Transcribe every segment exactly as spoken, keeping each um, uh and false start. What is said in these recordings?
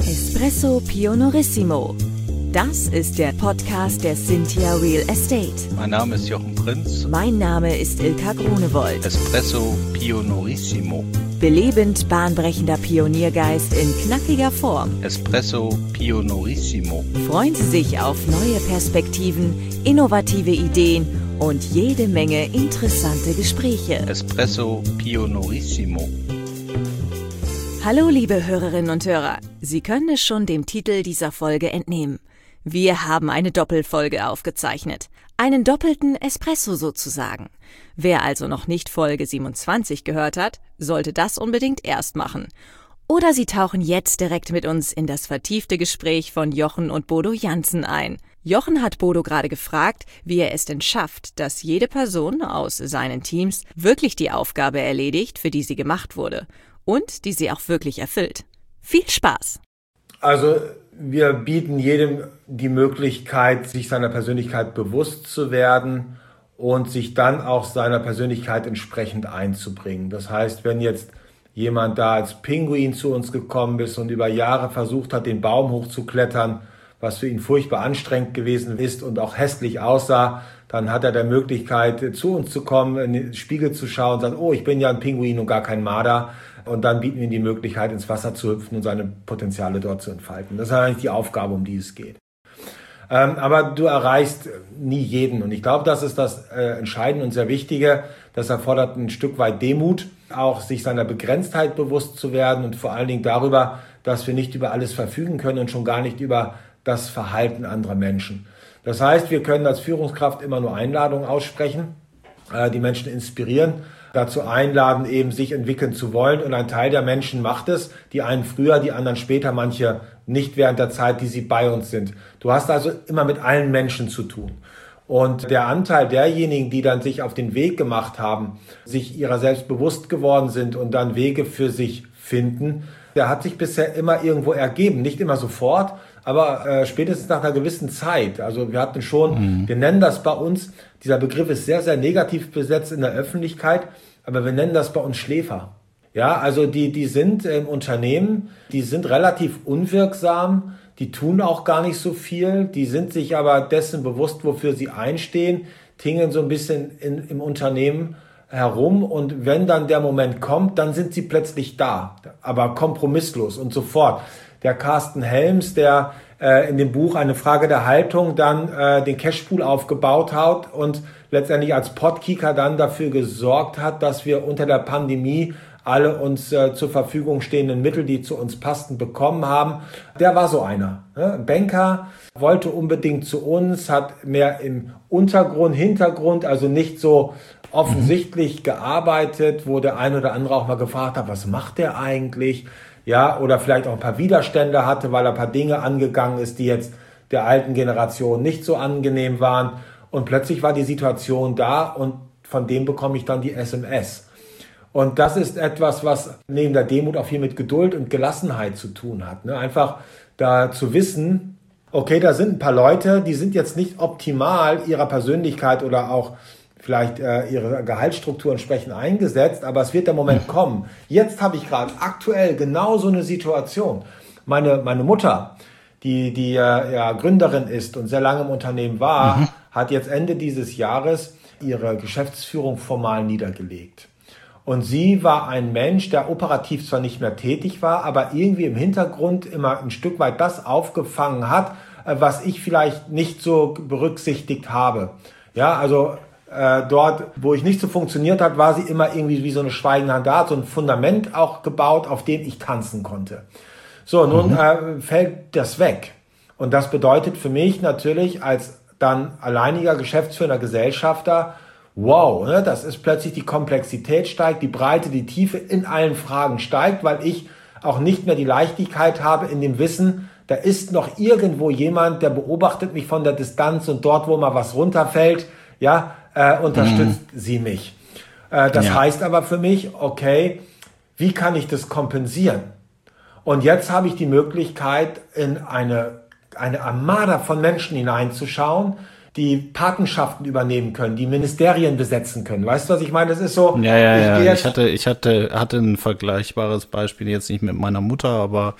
Espresso Pionorissimo. Das ist der Podcast der Cynthia Real Estate. Mein Name ist Jochen Prinz. Mein Name ist Ilka Grunewold. Espresso Pionorissimo. Belebend bahnbrechender Pioniergeist in knackiger Form. Espresso Pionorissimo. Freuen Sie sich auf neue Perspektiven, innovative Ideen und jede Menge interessante Gespräche. Espresso Pionorissimo. Hallo liebe Hörerinnen und Hörer, Sie können es schon dem Titel dieser Folge entnehmen. Wir haben eine Doppelfolge aufgezeichnet, einen doppelten Espresso sozusagen. Wer also noch nicht Folge siebenundzwanzig gehört hat, sollte das unbedingt erst machen. Oder Sie tauchen jetzt direkt mit uns in das vertiefte Gespräch von Jochen und Bodo Jansen ein. Jochen hat Bodo gerade gefragt, wie er es denn schafft, dass jede Person aus seinen Teams wirklich die Aufgabe erledigt, für die sie gemacht wurde. Und die sie auch wirklich erfüllt. Viel Spaß! Also wir bieten jedem die Möglichkeit, sich seiner Persönlichkeit bewusst zu werden und sich dann auch seiner Persönlichkeit entsprechend einzubringen. Das heißt, wenn jetzt jemand da als Pinguin zu uns gekommen ist und über Jahre versucht hat, den Baum hochzuklettern, was für ihn furchtbar anstrengend gewesen ist und auch hässlich aussah, dann hat er die Möglichkeit, zu uns zu kommen, in den Spiegel zu schauen und sagen, oh, ich bin ja ein Pinguin und gar kein Marder. Und dann bieten wir ihm die Möglichkeit, ins Wasser zu hüpfen und seine Potenziale dort zu entfalten. Das ist eigentlich die Aufgabe, um die es geht. Ähm, aber du erreichst nie jeden. Und ich glaube, das ist das äh, Entscheidende und sehr Wichtige. Das erfordert ein Stück weit Demut, auch sich seiner Begrenztheit bewusst zu werden und vor allen Dingen darüber, dass wir nicht über alles verfügen können und schon gar nicht über das Verhalten anderer Menschen. Das heißt, wir können als Führungskraft immer nur Einladungen aussprechen, äh, die Menschen inspirieren, dazu einladen, eben sich entwickeln zu wollen. Und ein Teil der Menschen macht es, die einen früher, die anderen später, manche nicht während der Zeit, die sie bei uns sind. Du hast also immer mit allen Menschen zu tun. Und der Anteil derjenigen, die dann sich auf den Weg gemacht haben, sich ihrer selbst bewusst geworden sind und dann Wege für sich finden, der hat sich bisher immer irgendwo ergeben. Nicht immer sofort, aber äh, spätestens nach einer gewissen Zeit. Also wir hatten schon, mhm. wir nennen das bei uns, dieser Begriff ist sehr, sehr negativ besetzt in der Öffentlichkeit, aber wir nennen das bei uns Schläfer. Ja, also die, die sind im Unternehmen, die sind relativ unwirksam, die tun auch gar nicht so viel, die sind sich aber dessen bewusst, wofür sie einstehen, tingeln so ein bisschen in, im Unternehmen herum und wenn dann der Moment kommt, dann sind sie plötzlich da, aber kompromisslos und sofort. Der Carsten Helms, der äh, in dem Buch Eine Frage der Haltung dann äh, den Cashpool aufgebaut hat und letztendlich als Podkicker dann dafür gesorgt hat, dass wir unter der Pandemie alle uns äh, zur Verfügung stehenden Mittel, die zu uns passten, bekommen haben. Der war so einer. Ne? Ein Banker, wollte unbedingt zu uns, hat mehr im Untergrund, Hintergrund, also nicht so offensichtlich gearbeitet, wo der ein oder andere auch mal gefragt hat, was macht der eigentlich? Ja, oder vielleicht auch ein paar Widerstände hatte, weil er ein paar Dinge angegangen ist, die jetzt der alten Generation nicht so angenehm waren. Und plötzlich war die Situation da und von dem bekomme ich dann die S M S. Und das ist etwas, was neben der Demut auch viel mit Geduld und Gelassenheit zu tun hat. Ne? Einfach da zu wissen, okay, da sind ein paar Leute, die sind jetzt nicht optimal ihrer Persönlichkeit oder auch vielleicht äh, ihre Gehaltsstruktur entsprechend eingesetzt, aber es wird der Moment kommen. Jetzt habe ich gerade aktuell genau so eine Situation. Meine, meine Mutter, die, die äh, ja, Gründerin ist und sehr lange im Unternehmen war, mhm. hat jetzt Ende dieses Jahres ihre Geschäftsführung formal niedergelegt. Und sie war ein Mensch, der operativ zwar nicht mehr tätig war, aber irgendwie im Hintergrund immer ein Stück weit das aufgefangen hat, äh, was ich vielleicht nicht so berücksichtigt habe. Ja, also Äh, dort, wo ich nicht so funktioniert hat, war sie immer irgendwie wie so eine schweigende Hand da, so ein Fundament auch gebaut, auf dem ich tanzen konnte. So, nun mhm. äh, fällt das weg. Und das bedeutet für mich natürlich als dann alleiniger geschäftsführender Gesellschafter, wow, ne, das ist plötzlich die Komplexität steigt, die Breite, die Tiefe in allen Fragen steigt, weil ich auch nicht mehr die Leichtigkeit habe in dem Wissen, da ist noch irgendwo jemand, der beobachtet mich von der Distanz und dort, wo mal was runterfällt, ja, äh, unterstützt mhm. sie mich. Äh, das ja. heißt aber für mich, okay, wie kann ich das kompensieren? Und jetzt habe ich die Möglichkeit, in eine, eine Armada von Menschen hineinzuschauen, die Patenschaften übernehmen können, die Ministerien besetzen können. Weißt du, was ich meine? Das ist so. Ja, ja, ich ja. Ich hatte, ich hatte, hatte ein vergleichbares Beispiel, jetzt nicht mit meiner Mutter, aber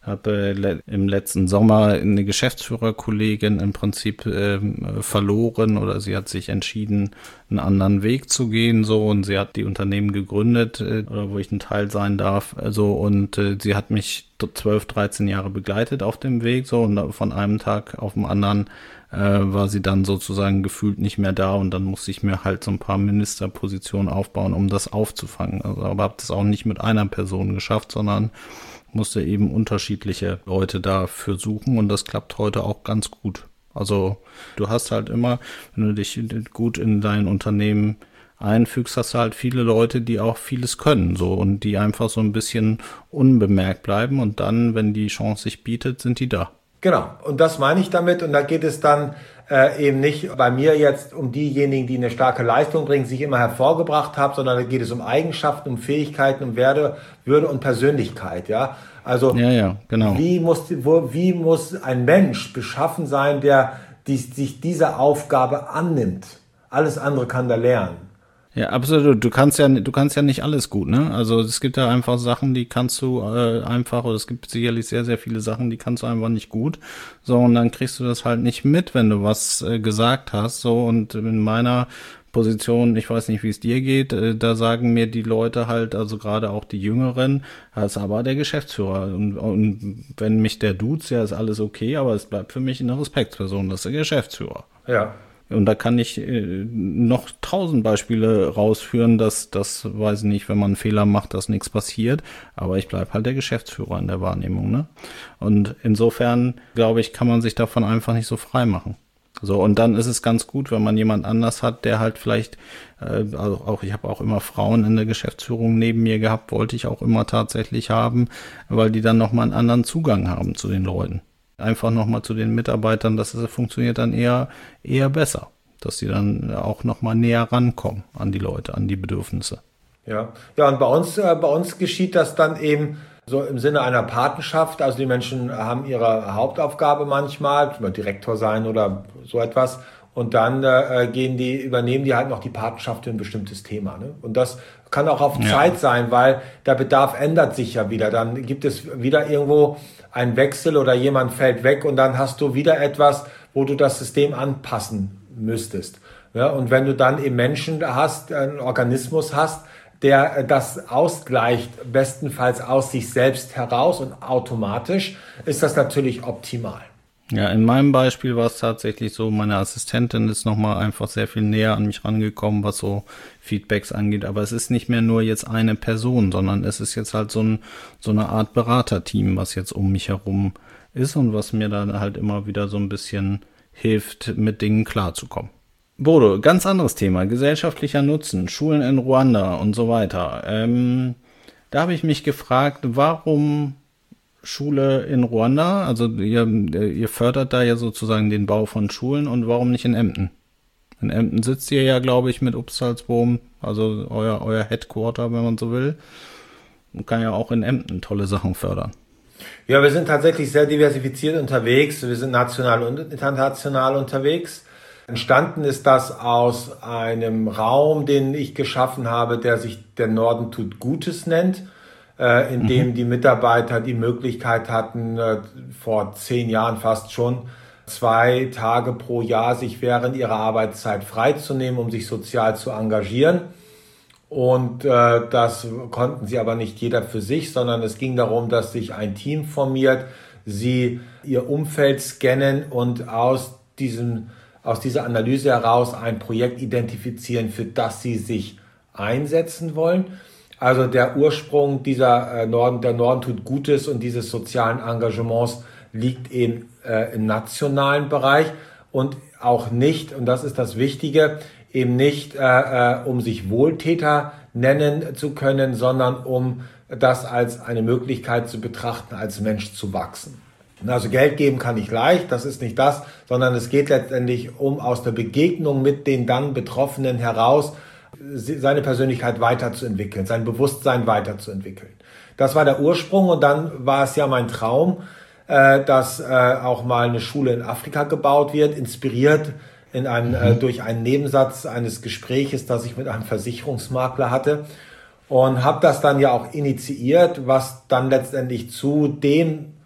habe le- im letzten Sommer eine Geschäftsführerkollegin im Prinzip äh, verloren oder sie hat sich entschieden, einen anderen Weg zu gehen, so, und sie hat die Unternehmen gegründet, äh, oder wo ich ein Teil sein darf, also, und äh, sie hat mich zwölf, dreizehn Jahre begleitet auf dem Weg, so, und von einem Tag auf den anderen äh, war sie dann sozusagen gefühlt nicht mehr da, und dann musste ich mir halt so ein paar Ministerpositionen aufbauen, um das aufzufangen, also, aber habe das auch nicht mit einer Person geschafft, sondern musste eben unterschiedliche Leute dafür suchen, und das klappt heute auch ganz gut. Also du hast halt immer, wenn du dich gut in dein Unternehmen einfügst, hast du halt viele Leute, die auch vieles können, so, und die einfach so ein bisschen unbemerkt bleiben, und dann, wenn die Chance sich bietet, sind die da. Genau, und das meine ich damit, und da geht es dann äh, eben nicht bei mir jetzt um diejenigen, die eine starke Leistung bringen, sich immer hervorgebracht haben, sondern da geht es um Eigenschaften, um Fähigkeiten, um Werde, Würde und Persönlichkeit, ja. Also ja, ja, genau. wie muss wo, wie muss ein Mensch beschaffen sein, der die, sich dieser Aufgabe annimmt? Alles andere kann er lernen. Ja, absolut. Du kannst ja, du kannst ja nicht alles gut, ne? Also es gibt ja einfach Sachen, die kannst du äh, einfach, oder es gibt sicherlich sehr, sehr viele Sachen, die kannst du einfach nicht gut. So, und dann kriegst du das halt nicht mit, wenn du was äh, gesagt hast. So, und in meiner Position, ich weiß nicht, wie es dir geht, äh, da sagen mir die Leute halt, also gerade auch die Jüngeren, das ist aber der Geschäftsführer. Und, und wenn mich der duzt, ja, ist alles okay, aber es bleibt für mich eine Respektsperson, das ist der Geschäftsführer. Ja. Und da kann ich äh, noch tausend Beispiele rausführen, dass das, weiß ich nicht, wenn man einen Fehler macht, dass nichts passiert. Aber ich bleibe halt der Geschäftsführer in der Wahrnehmung, ne? Und insofern, glaube ich, kann man sich davon einfach nicht so frei machen. So, und dann ist es ganz gut, wenn man jemand anders hat, der halt vielleicht, äh, also auch, ich habe auch immer Frauen in der Geschäftsführung neben mir gehabt, wollte ich auch immer tatsächlich haben, weil die dann nochmal einen anderen Zugang haben zu den Leuten. Einfach nochmal zu den Mitarbeitern, das funktioniert dann eher eher besser, dass die dann auch nochmal näher rankommen an die Leute, an die Bedürfnisse. Ja, ja, und bei uns, äh, bei uns geschieht das dann eben so im Sinne einer Patenschaft. Also die Menschen haben ihre Hauptaufgabe manchmal, zum Beispiel Direktor sein oder so etwas. Und dann äh, gehen die, übernehmen die halt noch die Patenschaft für ein bestimmtes Thema. Ne? Und das kann auch auf ja. Zeit sein, weil der Bedarf ändert sich ja wieder. Dann gibt es wieder irgendwo einen Wechsel oder jemand fällt weg und dann hast du wieder etwas, wo du das System anpassen müsstest. Ja? Und wenn du dann eben Menschen hast, einen Organismus hast, der das ausgleicht, bestenfalls aus sich selbst heraus und automatisch, ist das natürlich optimal. Ja, in meinem Beispiel war es tatsächlich so, meine Assistentin ist nochmal einfach sehr viel näher an mich rangekommen, was so Feedbacks angeht. Aber es ist nicht mehr nur jetzt eine Person, sondern es ist jetzt halt so, ein, so eine Art Beraterteam, was jetzt um mich herum ist und was mir dann halt immer wieder so ein bisschen hilft, mit Dingen klarzukommen. Bodo, ganz anderes Thema, gesellschaftlicher Nutzen, Schulen in Ruanda und so weiter. Ähm, da habe ich mich gefragt, warum Schule in Ruanda, also ihr, ihr fördert da ja sozusagen den Bau von Schulen, und warum nicht in Emden? In Emden sitzt ihr ja, glaube ich, mit Upsalzboom, also euer, euer Headquarter, wenn man so will. Man kann ja auch in Emden tolle Sachen fördern. Ja, wir sind tatsächlich sehr diversifiziert unterwegs. Wir sind national und international unterwegs. Entstanden ist das aus einem Raum, den ich geschaffen habe, der sich der Norden tut Gutes nennt, äh, in dem mhm. die Mitarbeiter die Möglichkeit hatten, äh, vor zehn Jahren fast schon, zwei Tage pro Jahr sich während ihrer Arbeitszeit freizunehmen, um sich sozial zu engagieren. Und äh, das konnten sie aber nicht jeder für sich, sondern es ging darum, dass sich ein Team formiert, sie ihr Umfeld scannen und aus diesem aus dieser Analyse heraus ein Projekt identifizieren, für das sie sich einsetzen wollen. Also der Ursprung dieser äh, Norden, der Norden tut Gutes und dieses sozialen Engagements liegt eben äh, im nationalen Bereich und auch nicht, und das ist das Wichtige, eben nicht, äh, äh, um sich Wohltäter nennen zu können, sondern um das als eine Möglichkeit zu betrachten, als Mensch zu wachsen. Also Geld geben kann ich leicht, das ist nicht das, sondern es geht letztendlich um aus der Begegnung mit den dann Betroffenen heraus, seine Persönlichkeit weiterzuentwickeln, sein Bewusstsein weiterzuentwickeln. Das war der Ursprung, und dann war es ja mein Traum, äh, dass äh, auch mal eine Schule in Afrika gebaut wird, inspiriert in einem, mhm. äh, durch einen Nebensatz eines Gespräches, das ich mit einem Versicherungsmakler hatte, und habe das dann ja auch initiiert, was dann letztendlich zu dem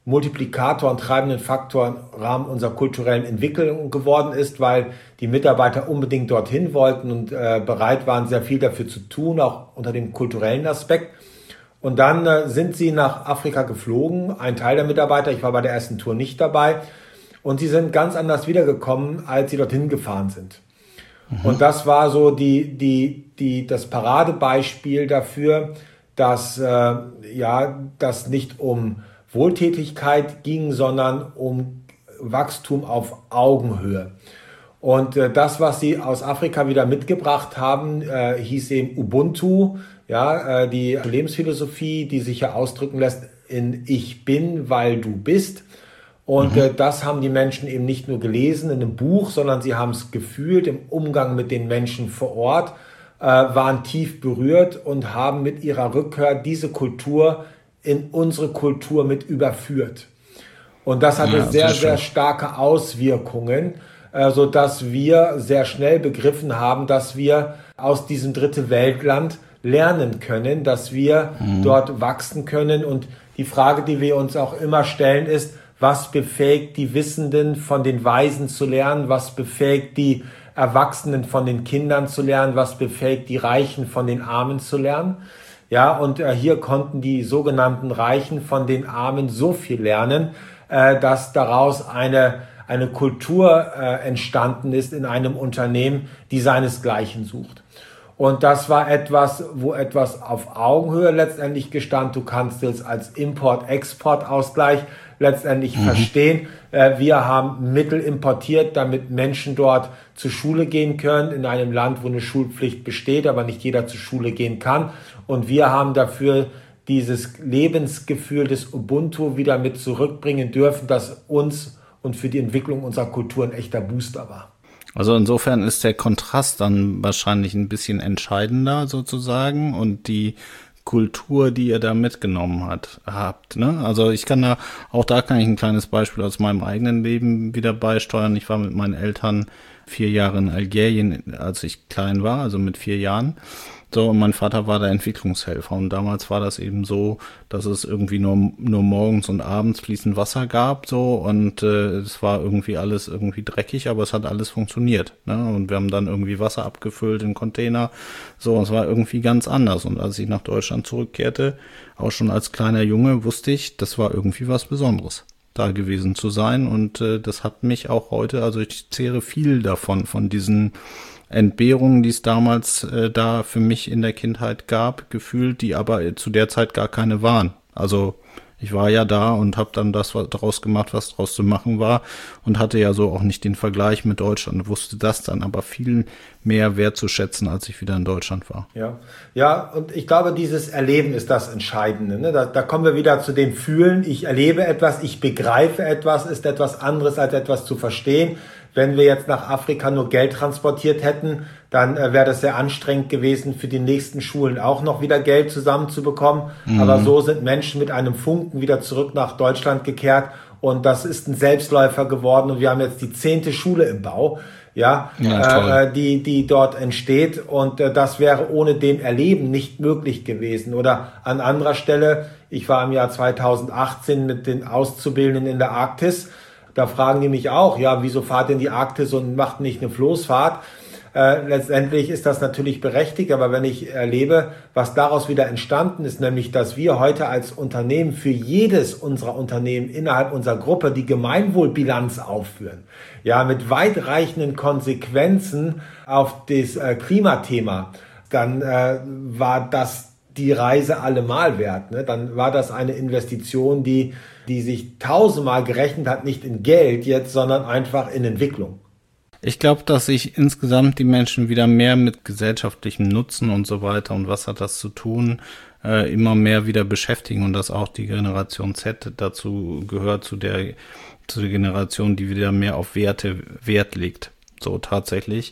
Multiplikator und treibenden Faktor im Rahmen unserer kulturellen Entwicklung geworden ist, weil die Mitarbeiter unbedingt dorthin wollten und äh, bereit waren, sehr viel dafür zu tun, auch unter dem kulturellen Aspekt. Und dann äh, sind sie nach Afrika geflogen, ein Teil der Mitarbeiter, ich war bei der ersten Tour nicht dabei, und sie sind ganz anders wiedergekommen, als sie dorthin gefahren sind. Mhm. Und das war so die, die, die, das Paradebeispiel dafür, dass äh, ja, das nicht um Wohltätigkeit ging, sondern um Wachstum auf Augenhöhe. Und äh, das, was sie aus Afrika wieder mitgebracht haben, äh, hieß eben Ubuntu, ja, äh, die Lebensphilosophie, die sich ja ausdrücken lässt in Ich bin, weil du bist. Und mhm. äh, das haben die Menschen eben nicht nur gelesen in einem Buch, sondern sie haben es gefühlt im Umgang mit den Menschen vor Ort, äh, waren tief berührt und haben mit ihrer Rückkehr diese Kultur in unsere Kultur mit überführt. Und das hatte ja, sehr, sehr, sehr starke Auswirkungen, äh, so dass wir sehr schnell begriffen haben, dass wir aus diesem dritte Weltland lernen können, dass wir mhm. dort wachsen können. Und die Frage, die wir uns auch immer stellen, ist, was befähigt die Wissenden von den Weisen zu lernen? Was befähigt die Erwachsenen von den Kindern zu lernen? Was befähigt die Reichen von den Armen zu lernen? Ja, und äh, hier konnten die sogenannten Reichen von den Armen so viel lernen, äh, dass daraus eine, eine Kultur äh, entstanden ist in einem Unternehmen, die seinesgleichen sucht. Und das war etwas, wo etwas auf Augenhöhe letztendlich gestand. Du kannst es als Import-Export-Ausgleich letztendlich mhm. verstehen. Wir haben Mittel importiert, damit Menschen dort zur Schule gehen können, in einem Land, wo eine Schulpflicht besteht, aber nicht jeder zur Schule gehen kann. Und wir haben dafür dieses Lebensgefühl des Ubuntu wieder mit zurückbringen dürfen, das uns und für die Entwicklung unserer Kultur ein echter Booster war. Also insofern ist der Kontrast dann wahrscheinlich ein bisschen entscheidender sozusagen und die Kultur, die ihr da mitgenommen hat, habt, ne? Also ich kann da, auch da kann ich ein kleines Beispiel aus meinem eigenen Leben wieder beisteuern. Ich war mit meinen Eltern vier Jahre in Algerien, als ich klein war, also mit vier Jahren. So, und mein Vater war der Entwicklungshelfer und damals war das eben so, dass es irgendwie nur nur morgens und abends fließend Wasser gab, so, und äh, es war irgendwie alles irgendwie dreckig, aber es hat alles funktioniert, ne? Und wir haben dann irgendwie Wasser abgefüllt in Container, so, und es war irgendwie ganz anders. Und als ich nach Deutschland zurückkehrte, auch schon als kleiner Junge, wusste ich, das war irgendwie was Besonderes, da gewesen zu sein, und äh, das hat mich auch heute, also ich zehre viel davon, von diesen Entbehrungen, die es damals äh, da für mich in der Kindheit gab, gefühlt, die aber zu der Zeit gar keine waren. Also ich war ja da und habe dann das daraus gemacht, was draus zu machen war, und hatte ja so auch nicht den Vergleich mit Deutschland, wusste das dann aber viel mehr wertzuschätzen, als ich wieder in Deutschland war. Ja, ja, und ich glaube, dieses Erleben ist das Entscheidende, ne? Da, da kommen wir wieder zu dem Fühlen. Ich erlebe etwas, ich begreife etwas, ist etwas anderes als etwas zu verstehen. Wenn wir jetzt nach Afrika nur Geld transportiert hätten, dann äh, wäre das sehr anstrengend gewesen, für die nächsten Schulen auch noch wieder Geld zusammenzubekommen. Mhm. Aber so sind Menschen mit einem Funken wieder zurück nach Deutschland gekehrt, und das ist ein Selbstläufer geworden, und wir haben jetzt die zehnte Schule im Bau, ja, ja äh, die die dort entsteht, und äh, das wäre ohne dem Erleben nicht möglich gewesen. Oder an anderer Stelle, ich war im Jahr zweitausendachtzehn mit den Auszubildenden in der Arktis. Da fragen die mich auch, ja, wieso fahrt ihr in die Arktis und macht nicht eine Floßfahrt? Äh, letztendlich ist das natürlich berechtigt, aber wenn ich erlebe, was daraus wieder entstanden ist, nämlich, dass wir heute als Unternehmen für jedes unserer Unternehmen innerhalb unserer Gruppe die Gemeinwohlbilanz aufführen, ja, mit weitreichenden Konsequenzen auf das äh, Klimathema, dann äh, war das die Reise allemal wert, ne? Dann war das eine Investition, die die sich tausendmal gerechnet hat, nicht in Geld jetzt, sondern einfach in Entwicklung. Ich glaube, dass sich insgesamt die Menschen wieder mehr mit gesellschaftlichem Nutzen und so weiter und was hat das zu tun, äh, immer mehr wieder beschäftigen, und dass auch die Generation Z dazu gehört, zu der, zu der Generation, die wieder mehr auf Werte Wert legt. So tatsächlich.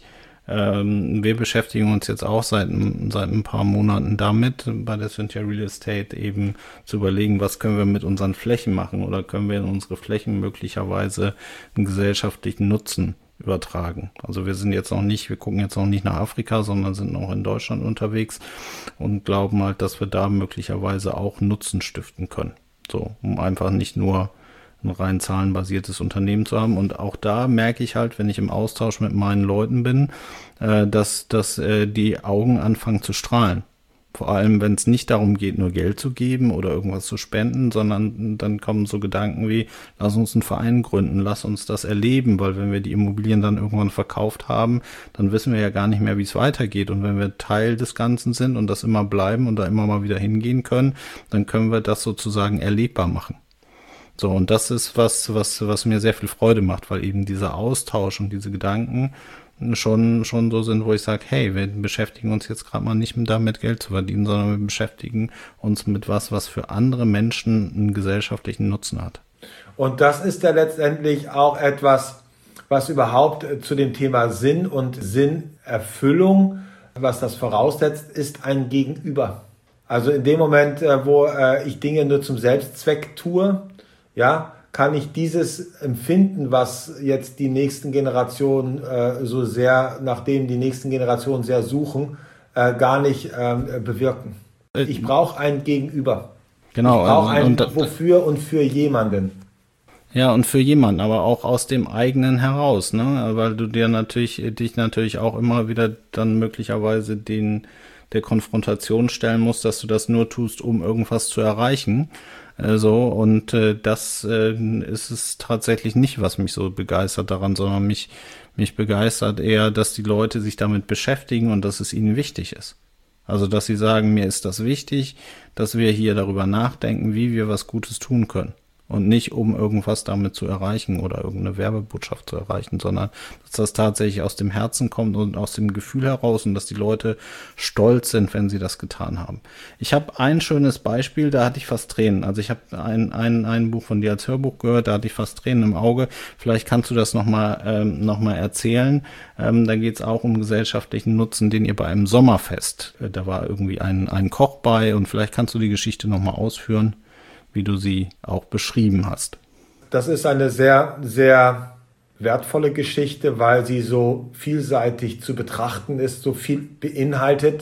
Ähm, wir beschäftigen uns jetzt auch seit, seit ein paar Monaten damit, bei der Cynthia Real Estate eben zu überlegen, was können wir mit unseren Flächen machen, oder können wir in unsere Flächen möglicherweise einen gesellschaftlichen Nutzen übertragen. Also wir sind jetzt noch nicht, wir gucken jetzt noch nicht nach Afrika, sondern sind noch in Deutschland unterwegs und glauben halt, dass wir da möglicherweise auch Nutzen stiften können. So, um einfach nicht nur ein rein zahlenbasiertes Unternehmen zu haben. Und auch da merke ich halt, wenn ich im Austausch mit meinen Leuten bin, äh, dass, dass äh, die Augen anfangen zu strahlen. Vor allem, wenn es nicht darum geht, nur Geld zu geben oder irgendwas zu spenden, sondern dann kommen so Gedanken wie, lass uns einen Verein gründen, lass uns das erleben, weil wenn wir die Immobilien dann irgendwann verkauft haben, dann wissen wir ja gar nicht mehr, wie es weitergeht. Und wenn wir Teil des Ganzen sind und das immer bleiben und da immer mal wieder hingehen können, dann können wir das sozusagen erlebbar machen. So, und das ist was, was, was mir sehr viel Freude macht, weil eben dieser Austausch und diese Gedanken schon schon so sind, wo ich sage, hey, wir beschäftigen uns jetzt gerade mal nicht damit, Geld zu verdienen, sondern wir beschäftigen uns mit was, was für andere Menschen einen gesellschaftlichen Nutzen hat. Und das ist ja letztendlich auch etwas, was überhaupt zu dem Thema Sinn und Sinnerfüllung, was das voraussetzt, ist ein Gegenüber. Also in dem Moment, wo ich Dinge nur zum Selbstzweck tue, ja, kann ich dieses Empfinden, was jetzt die nächsten Generationen äh, so sehr, nachdem die nächsten Generationen sehr suchen, äh, gar nicht äh, bewirken. Ich brauche ein Gegenüber. Genau. Ich brauche ein und, Wofür und für jemanden. Ja, und für jemanden, aber auch aus dem eigenen heraus, ne? Weil du dir natürlich, dich natürlich auch immer wieder dann möglicherweise den, der Konfrontation stellen musst, dass du das nur tust, um irgendwas zu erreichen. So, und äh, das äh, ist es tatsächlich nicht, was mich so begeistert daran, sondern mich, mich begeistert eher, dass die Leute sich damit beschäftigen und dass es ihnen wichtig ist. Also, dass sie sagen, mir ist das wichtig, dass wir hier darüber nachdenken, wie wir was Gutes tun können. Und nicht, um irgendwas damit zu erreichen oder irgendeine Werbebotschaft zu erreichen, sondern dass das tatsächlich aus dem Herzen kommt und aus dem Gefühl heraus und dass die Leute stolz sind, wenn sie das getan haben. Ich habe ein schönes Beispiel, da hatte ich fast Tränen. Also ich habe ein, ein, ein Buch von dir als Hörbuch gehört, da hatte ich fast Tränen im Auge. Vielleicht kannst du das nochmal ähm, noch mal erzählen. Ähm, da geht es auch um gesellschaftlichen Nutzen, den ihr bei einem Sommerfest, äh, da war irgendwie ein, ein Koch bei und vielleicht kannst du die Geschichte nochmal ausführen, wie du sie auch beschrieben hast. Das ist eine sehr, sehr wertvolle Geschichte, weil sie so vielseitig zu betrachten ist, so viel beinhaltet.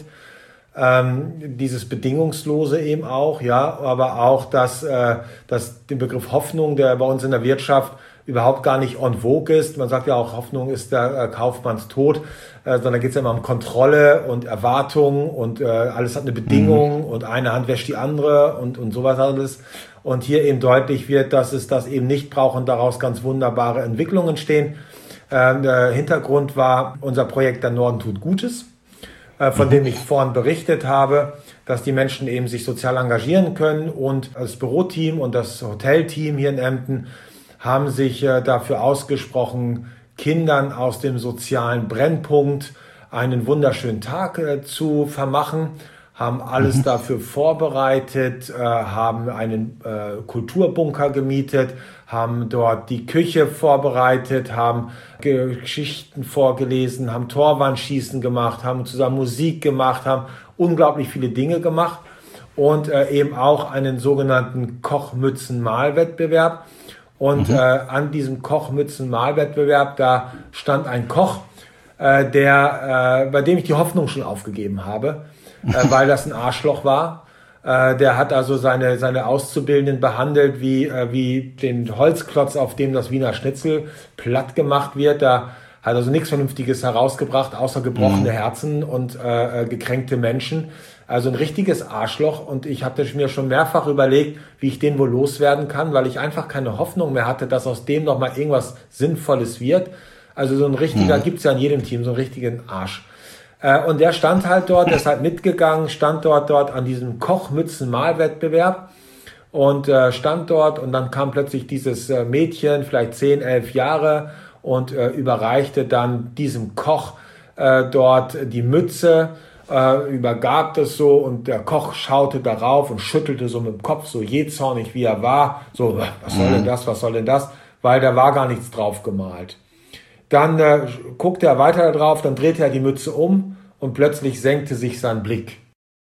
Ähm, dieses Bedingungslose eben auch, ja, aber auch, dass, äh, dass den Begriff Hoffnung, der bei uns in der Wirtschaft überhaupt gar nicht en vogue ist. Man sagt ja auch, Hoffnung ist der äh, Kaufmannstod, äh, sondern geht es ja immer um Kontrolle und Erwartung und äh, alles hat eine Bedingung mhm. und eine Hand wäscht die andere und, und sowas alles. Und hier eben deutlich wird, dass es das eben nicht braucht und daraus ganz wunderbare Entwicklungen entstehen. Äh, der Hintergrund war unser Projekt Der Norden tut Gutes, äh, von mhm. dem ich vorhin berichtet habe, dass die Menschen eben sich sozial engagieren können und das Büroteam und das Hotelteam hier in Emden haben sich äh, dafür ausgesprochen, Kindern aus dem sozialen Brennpunkt einen wunderschönen Tag äh, zu vermachen, haben alles mhm. dafür vorbereitet, äh, haben einen äh, Kulturbunker gemietet, haben dort die Küche vorbereitet, haben Geschichten vorgelesen, haben Torwandschießen gemacht, haben zusammen Musik gemacht, haben unglaublich viele Dinge gemacht und äh, eben auch einen sogenannten Kochmützen-Malwettbewerb. Und mhm. äh, an diesem Kochmützen-Malwettbewerb, da stand ein Koch, äh, der, äh, bei dem ich die Hoffnung schon aufgegeben habe, äh, weil das ein Arschloch war. Äh, der hat also seine seine Auszubildenden behandelt wie äh, wie den Holzklotz, auf dem das Wiener Schnitzel platt gemacht wird. Da hat also nichts Vernünftiges herausgebracht, außer gebrochene mhm. Herzen und äh, äh, gekränkte Menschen. Also ein richtiges Arschloch und ich hatte mir schon mehrfach überlegt, wie ich den wohl loswerden kann, weil ich einfach keine Hoffnung mehr hatte, dass aus dem nochmal irgendwas Sinnvolles wird. Also so ein richtiger, mhm. gibt's ja in jedem Team, so einen richtigen Arsch. Äh, und der stand halt dort, der ist halt mitgegangen, stand dort dort an diesem Kochmützen-Malwettbewerb und äh, stand dort und dann kam plötzlich dieses äh, Mädchen, vielleicht zehn, elf Jahre und äh, überreichte dann diesem Koch äh, dort die Mütze, Äh, übergab das so und der Koch schaute darauf und schüttelte so mit dem Kopf, so jähzornig wie er war, so, was soll denn das, was soll denn das, weil da war gar nichts drauf gemalt. Dann äh, guckte er weiter drauf, dann drehte er die Mütze um und plötzlich senkte sich sein Blick.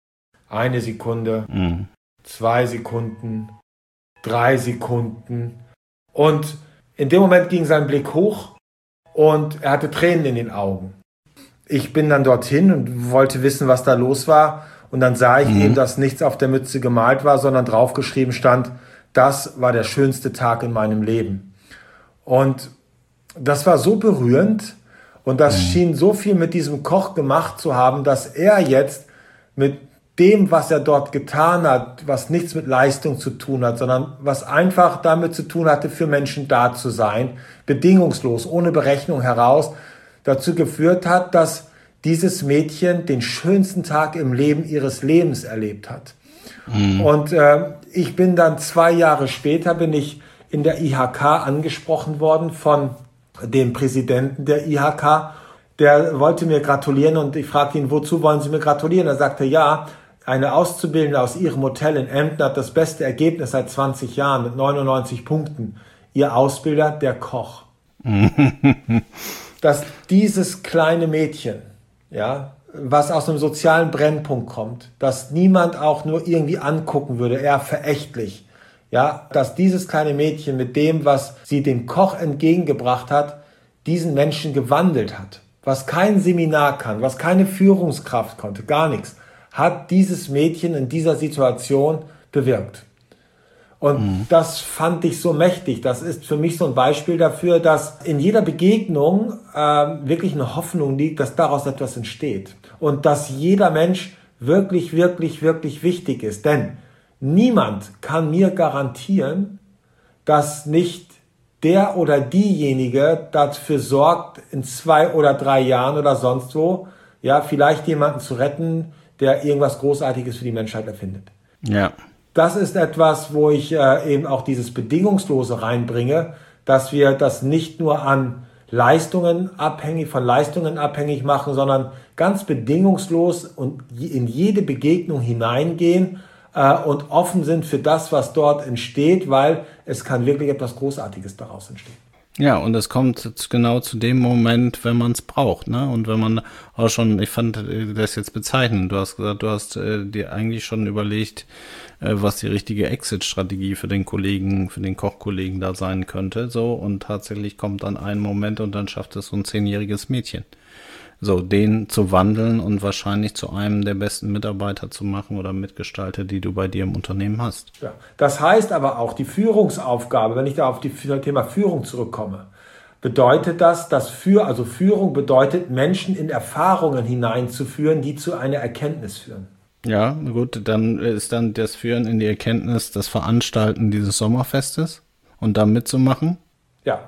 Eine Sekunde, mhm. zwei Sekunden, drei Sekunden und in dem Moment ging sein Blick hoch und er hatte Tränen in den Augen. Ich bin dann dorthin und wollte wissen, was da los war. Und dann sah ich mhm. eben, dass nichts auf der Mütze gemalt war, sondern draufgeschrieben stand, das war der schönste Tag in meinem Leben. Und das war so berührend und das schien so viel mit diesem Koch gemacht zu haben, dass er jetzt mit dem, was er dort getan hat, was nichts mit Leistung zu tun hat, sondern was einfach damit zu tun hatte, für Menschen da zu sein, bedingungslos, ohne Berechnung heraus, dazu geführt hat, dass dieses Mädchen den schönsten Tag im Leben ihres Lebens erlebt hat. Mhm. Und äh, ich bin dann zwei Jahre später, bin ich in der I H K angesprochen worden von dem Präsidenten der I H K. Der wollte mir gratulieren und ich fragte ihn, wozu wollen Sie mir gratulieren? Er sagte, ja, eine Auszubildende aus Ihrem Hotel in Emden hat das beste Ergebnis seit zwanzig Jahren mit neunundneunzig Punkten. Ihr Ausbilder, der Koch. Dass dieses kleine Mädchen, ja, was aus einem sozialen Brennpunkt kommt, dass niemand auch nur irgendwie angucken würde, eher verächtlich, ja, dass dieses kleine Mädchen mit dem, was sie dem Koch entgegengebracht hat, diesen Menschen gewandelt hat. Was kein Seminar kann, was keine Führungskraft konnte, gar nichts, hat dieses Mädchen in dieser Situation bewirkt. Und mhm. das fand ich so mächtig. Das ist für mich so ein Beispiel dafür, dass in jeder Begegnung äh, wirklich eine Hoffnung liegt, dass daraus etwas entsteht. Und dass jeder Mensch wirklich, wirklich, wirklich wichtig ist. Denn niemand kann mir garantieren, dass nicht der oder diejenige dafür sorgt, in zwei oder drei Jahren oder sonst wo, ja, vielleicht jemanden zu retten, der irgendwas Großartiges für die Menschheit erfindet. Ja. Das ist etwas, wo ich äh, eben auch dieses Bedingungslose reinbringe, dass wir das nicht nur an Leistungen abhängig, von Leistungen abhängig machen, sondern ganz bedingungslos und in jede Begegnung hineingehen äh, und offen sind für das, was dort entsteht, weil es kann wirklich etwas Großartiges daraus entstehen. Ja, und es kommt genau zu dem Moment, wenn man es braucht, ne? Und wenn man auch schon, ich fand das jetzt bezeichnend, du hast gesagt, du hast äh, dir eigentlich schon überlegt, äh, was die richtige Exit-Strategie für den Kollegen, für den Kochkollegen da sein könnte, so, und tatsächlich kommt dann ein Moment und dann schafft es so ein zehnjähriges Mädchen. So, den zu wandeln und wahrscheinlich zu einem der besten Mitarbeiter zu machen oder Mitgestalter, die du bei dir im Unternehmen hast. Ja, das heißt aber auch, die Führungsaufgabe, wenn ich da auf das Thema Führung zurückkomme, bedeutet das, dass für, also Führung bedeutet, Menschen in Erfahrungen hineinzuführen, die zu einer Erkenntnis führen. Ja, gut, dann ist dann das Führen in die Erkenntnis das Veranstalten dieses Sommerfestes und da mitzumachen? Ja.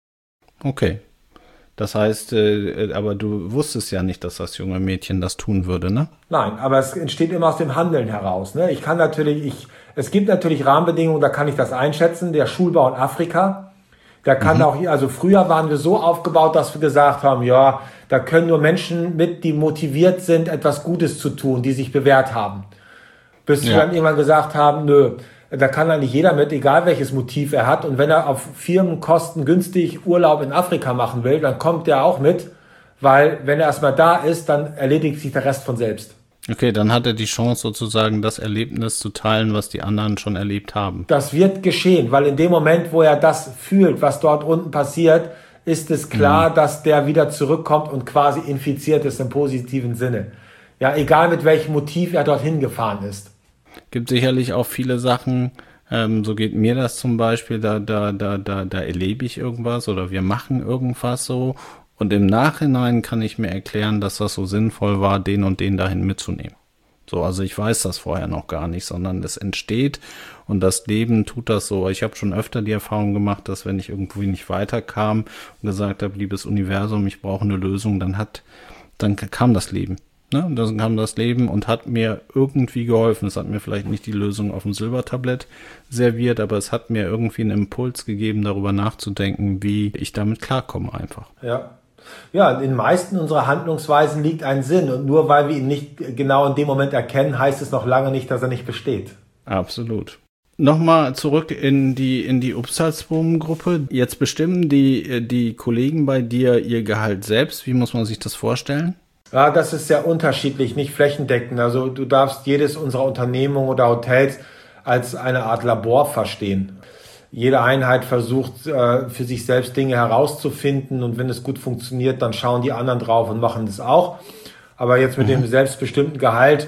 Okay. Das heißt, äh, aber du wusstest ja nicht, dass das junge Mädchen das tun würde, ne? Nein, aber es entsteht immer aus dem Handeln heraus, ne? Ich kann natürlich, ich, es gibt natürlich Rahmenbedingungen, da kann ich das einschätzen. Der Schulbau in Afrika, da kann mhm. auch, also früher waren wir so aufgebaut, dass wir gesagt haben, ja, da können nur Menschen mit, die motiviert sind, etwas Gutes zu tun, die sich bewährt haben. Bis ja. wir dann irgendwann gesagt haben, nö, da kann eigentlich jeder mit, egal welches Motiv er hat. Und wenn er auf Firmenkosten günstig Urlaub in Afrika machen will, dann kommt der auch mit. Weil wenn er erstmal da ist, dann erledigt sich der Rest von selbst. Okay, dann hat er die Chance sozusagen, das Erlebnis zu teilen, was die anderen schon erlebt haben. Das wird geschehen, weil in dem Moment, wo er das fühlt, was dort unten passiert, ist es klar, mhm. dass der wieder zurückkommt und quasi infiziert ist im positiven Sinne. Ja, egal mit welchem Motiv er dorthin gefahren ist. Gibt sicherlich auch viele Sachen, ähm, so geht mir das zum Beispiel, da, da, da, da, da erlebe ich irgendwas oder wir machen irgendwas so und im Nachhinein kann ich mir erklären, dass das so sinnvoll war, den und den dahin mitzunehmen. So, also ich weiß das vorher noch gar nicht, sondern es entsteht und das Leben tut das so. Ich habe schon öfter die Erfahrung gemacht, dass wenn ich irgendwo nicht weiterkam und gesagt habe, liebes Universum, ich brauche eine Lösung, dann hat, dann kam das Leben. Ne, und dann kam das Leben und hat mir irgendwie geholfen. Es hat mir vielleicht nicht die Lösung auf dem Silbertablett serviert, aber es hat mir irgendwie einen Impuls gegeben, darüber nachzudenken, wie ich damit klarkomme einfach. Ja, ja, in den meisten unserer Handlungsweisen liegt ein Sinn und nur weil wir ihn nicht genau in dem Moment erkennen, heißt es noch lange nicht, dass er nicht besteht. Absolut. Nochmal zurück in die in die Upsalzboom-Gruppe. Jetzt bestimmen die die Kollegen bei dir ihr Gehalt selbst. Wie muss man sich das vorstellen? Ja, das ist sehr unterschiedlich, nicht flächendeckend. Also du darfst jedes unserer Unternehmungen oder Hotels als eine Art Labor verstehen. Jede Einheit versucht äh, für sich selbst Dinge herauszufinden und wenn es gut funktioniert, dann schauen die anderen drauf und machen das auch. Aber jetzt mit mhm. dem selbstbestimmten Gehalt,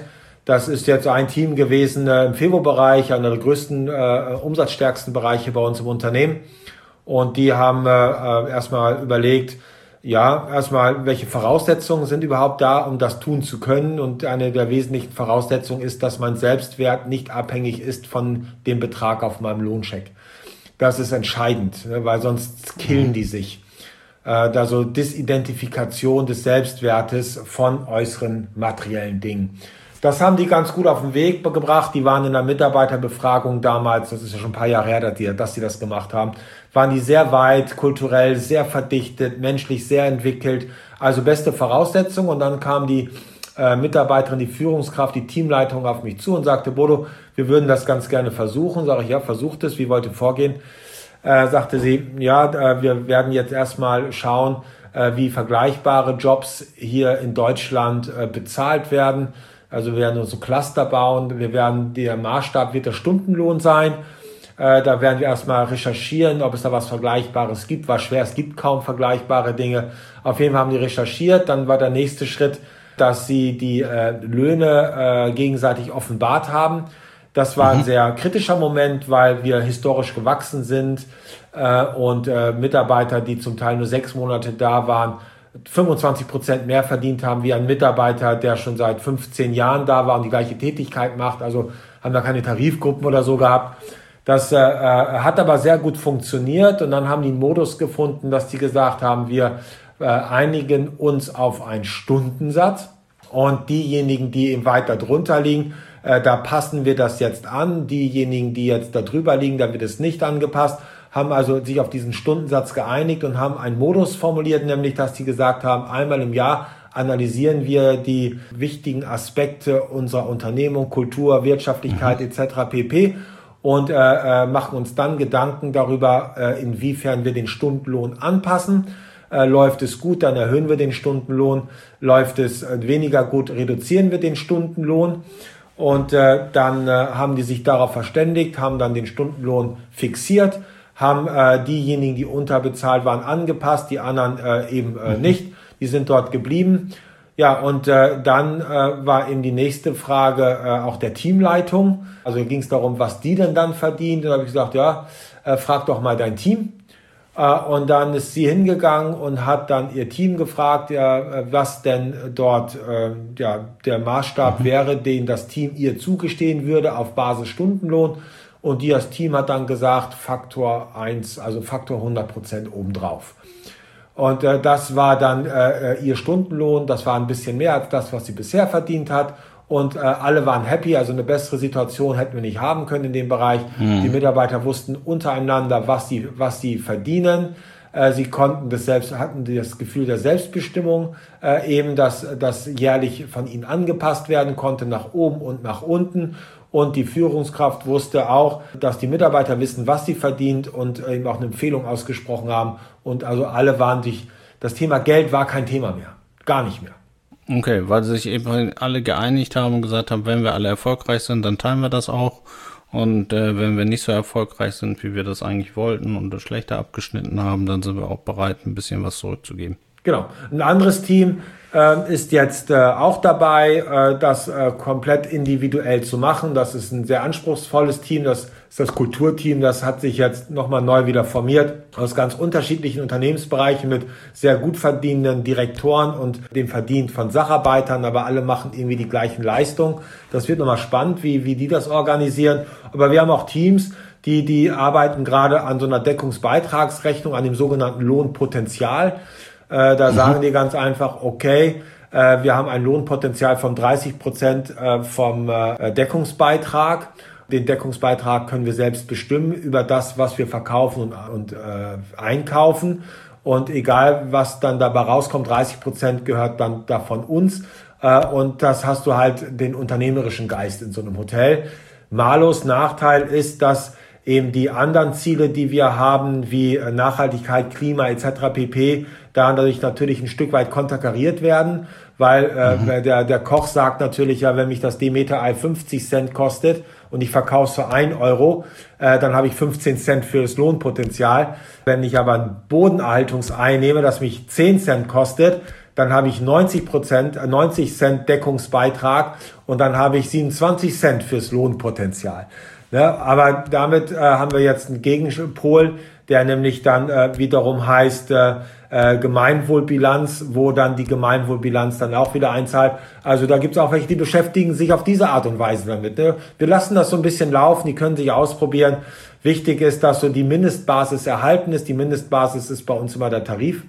Das ist jetzt ein Team gewesen äh, im Fevo-Bereich, einer der größten, äh, umsatzstärksten Bereiche bei uns im Unternehmen. Und die haben äh, erstmal überlegt, ja, erstmal, welche Voraussetzungen sind überhaupt da, um das tun zu können. Und eine der wesentlichen Voraussetzungen ist, dass mein Selbstwert nicht abhängig ist von dem Betrag auf meinem Lohncheck. Das ist entscheidend, ne, weil sonst killen die sich. Äh, also Disidentifikation des Selbstwertes von äußeren materiellen Dingen. Das haben die ganz gut auf den Weg gebracht. Die waren in der Mitarbeiterbefragung damals, das ist ja schon ein paar Jahre her, dass die, dass die das gemacht haben, waren die sehr weit, kulturell sehr verdichtet, menschlich sehr entwickelt. Also beste Voraussetzungen. Und dann kam die äh, Mitarbeiterin, die Führungskraft, die Teamleitung auf mich zu und sagte, Bodo, wir würden das ganz gerne versuchen. Sage ich, ja, versucht es. Wie wollt ihr vorgehen? Äh, sagte sie, ja, äh, wir werden jetzt erstmal schauen, äh, wie vergleichbare Jobs hier in Deutschland äh, bezahlt werden. Also wir werden so Cluster bauen, wir werden, der Maßstab wird der Stundenlohn sein. Äh, da werden wir erstmal recherchieren, ob es da was Vergleichbares gibt. War schwer, es gibt kaum vergleichbare Dinge. Auf jeden Fall haben die recherchiert. Dann war der nächste Schritt, dass sie die äh, Löhne äh, gegenseitig offenbart haben. Das war mhm. ein sehr kritischer Moment, weil wir historisch gewachsen sind äh, und äh, Mitarbeiter, die zum Teil nur sechs Monate da waren, fünfundzwanzig Prozent mehr verdient haben wie ein Mitarbeiter, der schon seit fünfzehn Jahren da war und die gleiche Tätigkeit macht. Also haben da keine Tarifgruppen oder so gehabt. Das äh, hat aber sehr gut funktioniert und dann haben die einen Modus gefunden, dass die gesagt haben, wir äh, einigen uns auf einen Stundensatz und diejenigen, die eben weiter drunter liegen, äh, da passen wir das jetzt an. Diejenigen, die jetzt da drüber liegen, da wird es nicht angepasst. Haben also sich auf diesen Stundensatz geeinigt und haben einen Modus formuliert, nämlich, dass sie gesagt haben, einmal im Jahr analysieren wir die wichtigen Aspekte unserer Unternehmung, Kultur, Wirtschaftlichkeit mhm. et cetera pp. Und äh, äh, machen uns dann Gedanken darüber, äh, inwiefern wir den Stundenlohn anpassen. Äh, läuft es gut, dann erhöhen wir den Stundenlohn. Läuft es äh, weniger gut, reduzieren wir den Stundenlohn. Und äh, dann äh, haben die sich darauf verständigt, haben dann den Stundenlohn fixiert, haben äh, diejenigen, die unterbezahlt waren, angepasst, die anderen äh, eben äh, nicht. Die sind dort geblieben. Ja, und äh, dann äh, war eben die nächste Frage äh, auch der Teamleitung. Also ging es darum, was die denn dann verdient. Und da habe ich gesagt, ja, äh, frag doch mal dein Team. Äh, und dann ist sie hingegangen und hat dann ihr Team gefragt, ja, was denn dort äh, ja, der Maßstab mhm. wäre, den das Team ihr zugestehen würde auf Basis Stundenlohn. Und die, das Team hat dann gesagt, Faktor eins, also Faktor hundert Prozent obendrauf. Und äh, das war dann äh, ihr Stundenlohn, das war ein bisschen mehr als das, was sie bisher verdient hat. Und äh, alle waren happy, also eine bessere Situation hätten wir nicht haben können in dem Bereich. Mhm. Die Mitarbeiter wussten untereinander, was sie, was sie verdienen. Äh, sie konnten das selbst, hatten das Gefühl der Selbstbestimmung, äh, eben, dass das jährlich von ihnen angepasst werden konnte, nach oben und nach unten. Und die Führungskraft wusste auch, dass die Mitarbeiter wissen, was sie verdient und eben auch eine Empfehlung ausgesprochen haben. Und also alle waren sich, das Thema Geld war kein Thema mehr. Gar nicht mehr. Okay, weil sich eben alle geeinigt haben und gesagt haben, wenn wir alle erfolgreich sind, dann teilen wir das auch. Und äh, wenn wir nicht so erfolgreich sind, wie wir das eigentlich wollten und das schlechter abgeschnitten haben, dann sind wir auch bereit, ein bisschen was zurückzugeben. Genau. Ein anderes Team äh, ist jetzt äh, auch dabei, äh, das äh, komplett individuell zu machen. Das ist ein sehr anspruchsvolles Team. Das ist das Kulturteam. Das hat sich jetzt nochmal neu wieder formiert aus ganz unterschiedlichen Unternehmensbereichen mit sehr gut verdienenden Direktoren und dem Verdienst von Sacharbeitern. Aber alle machen irgendwie die gleichen Leistungen. Das wird nochmal spannend, wie, wie die das organisieren. Aber wir haben auch Teams, die, die arbeiten gerade an so einer Deckungsbeitragsrechnung, an dem sogenannten Lohnpotenzial. Äh, da mhm. sagen die ganz einfach, okay, äh, wir haben ein Lohnpotenzial von dreißig Prozent äh, vom äh, Deckungsbeitrag. Den Deckungsbeitrag können wir selbst bestimmen über das, was wir verkaufen und, und äh, einkaufen. Und egal, was dann dabei rauskommt, dreißig Prozent gehört dann davon uns. Äh, und das hast du halt den unternehmerischen Geist in so einem Hotel. Malos Nachteil ist, dass eben die anderen Ziele, die wir haben, wie Nachhaltigkeit, Klima et cetera pp., dadurch natürlich ein Stück weit konterkariert werden, weil äh, mhm. der, der Koch sagt natürlich, ja, wenn mich das Demeter-Ei fünfzig Cent kostet und ich verkaufe es für ein Euro, äh, dann habe ich fünfzehn Cent für das Lohnpotenzial. Wenn ich aber ein Bodenerhaltungsei nehme, das mich zehn Cent kostet, dann habe ich neunzig Prozent, neunzig Cent Deckungsbeitrag und dann habe ich siebenundzwanzig Cent fürs Lohnpotenzial. Ne? Aber damit äh, haben wir jetzt einen Gegenpol, der nämlich dann äh, wiederum heißt äh, äh, Gemeinwohlbilanz, wo dann die Gemeinwohlbilanz dann auch wieder einzahlt. Also da gibt es auch welche, die beschäftigen sich auf diese Art und Weise damit. Ne? Wir lassen das so ein bisschen laufen, die können sich ausprobieren. Wichtig ist, dass so die Mindestbasis erhalten ist. Die Mindestbasis ist bei uns immer der Tarif.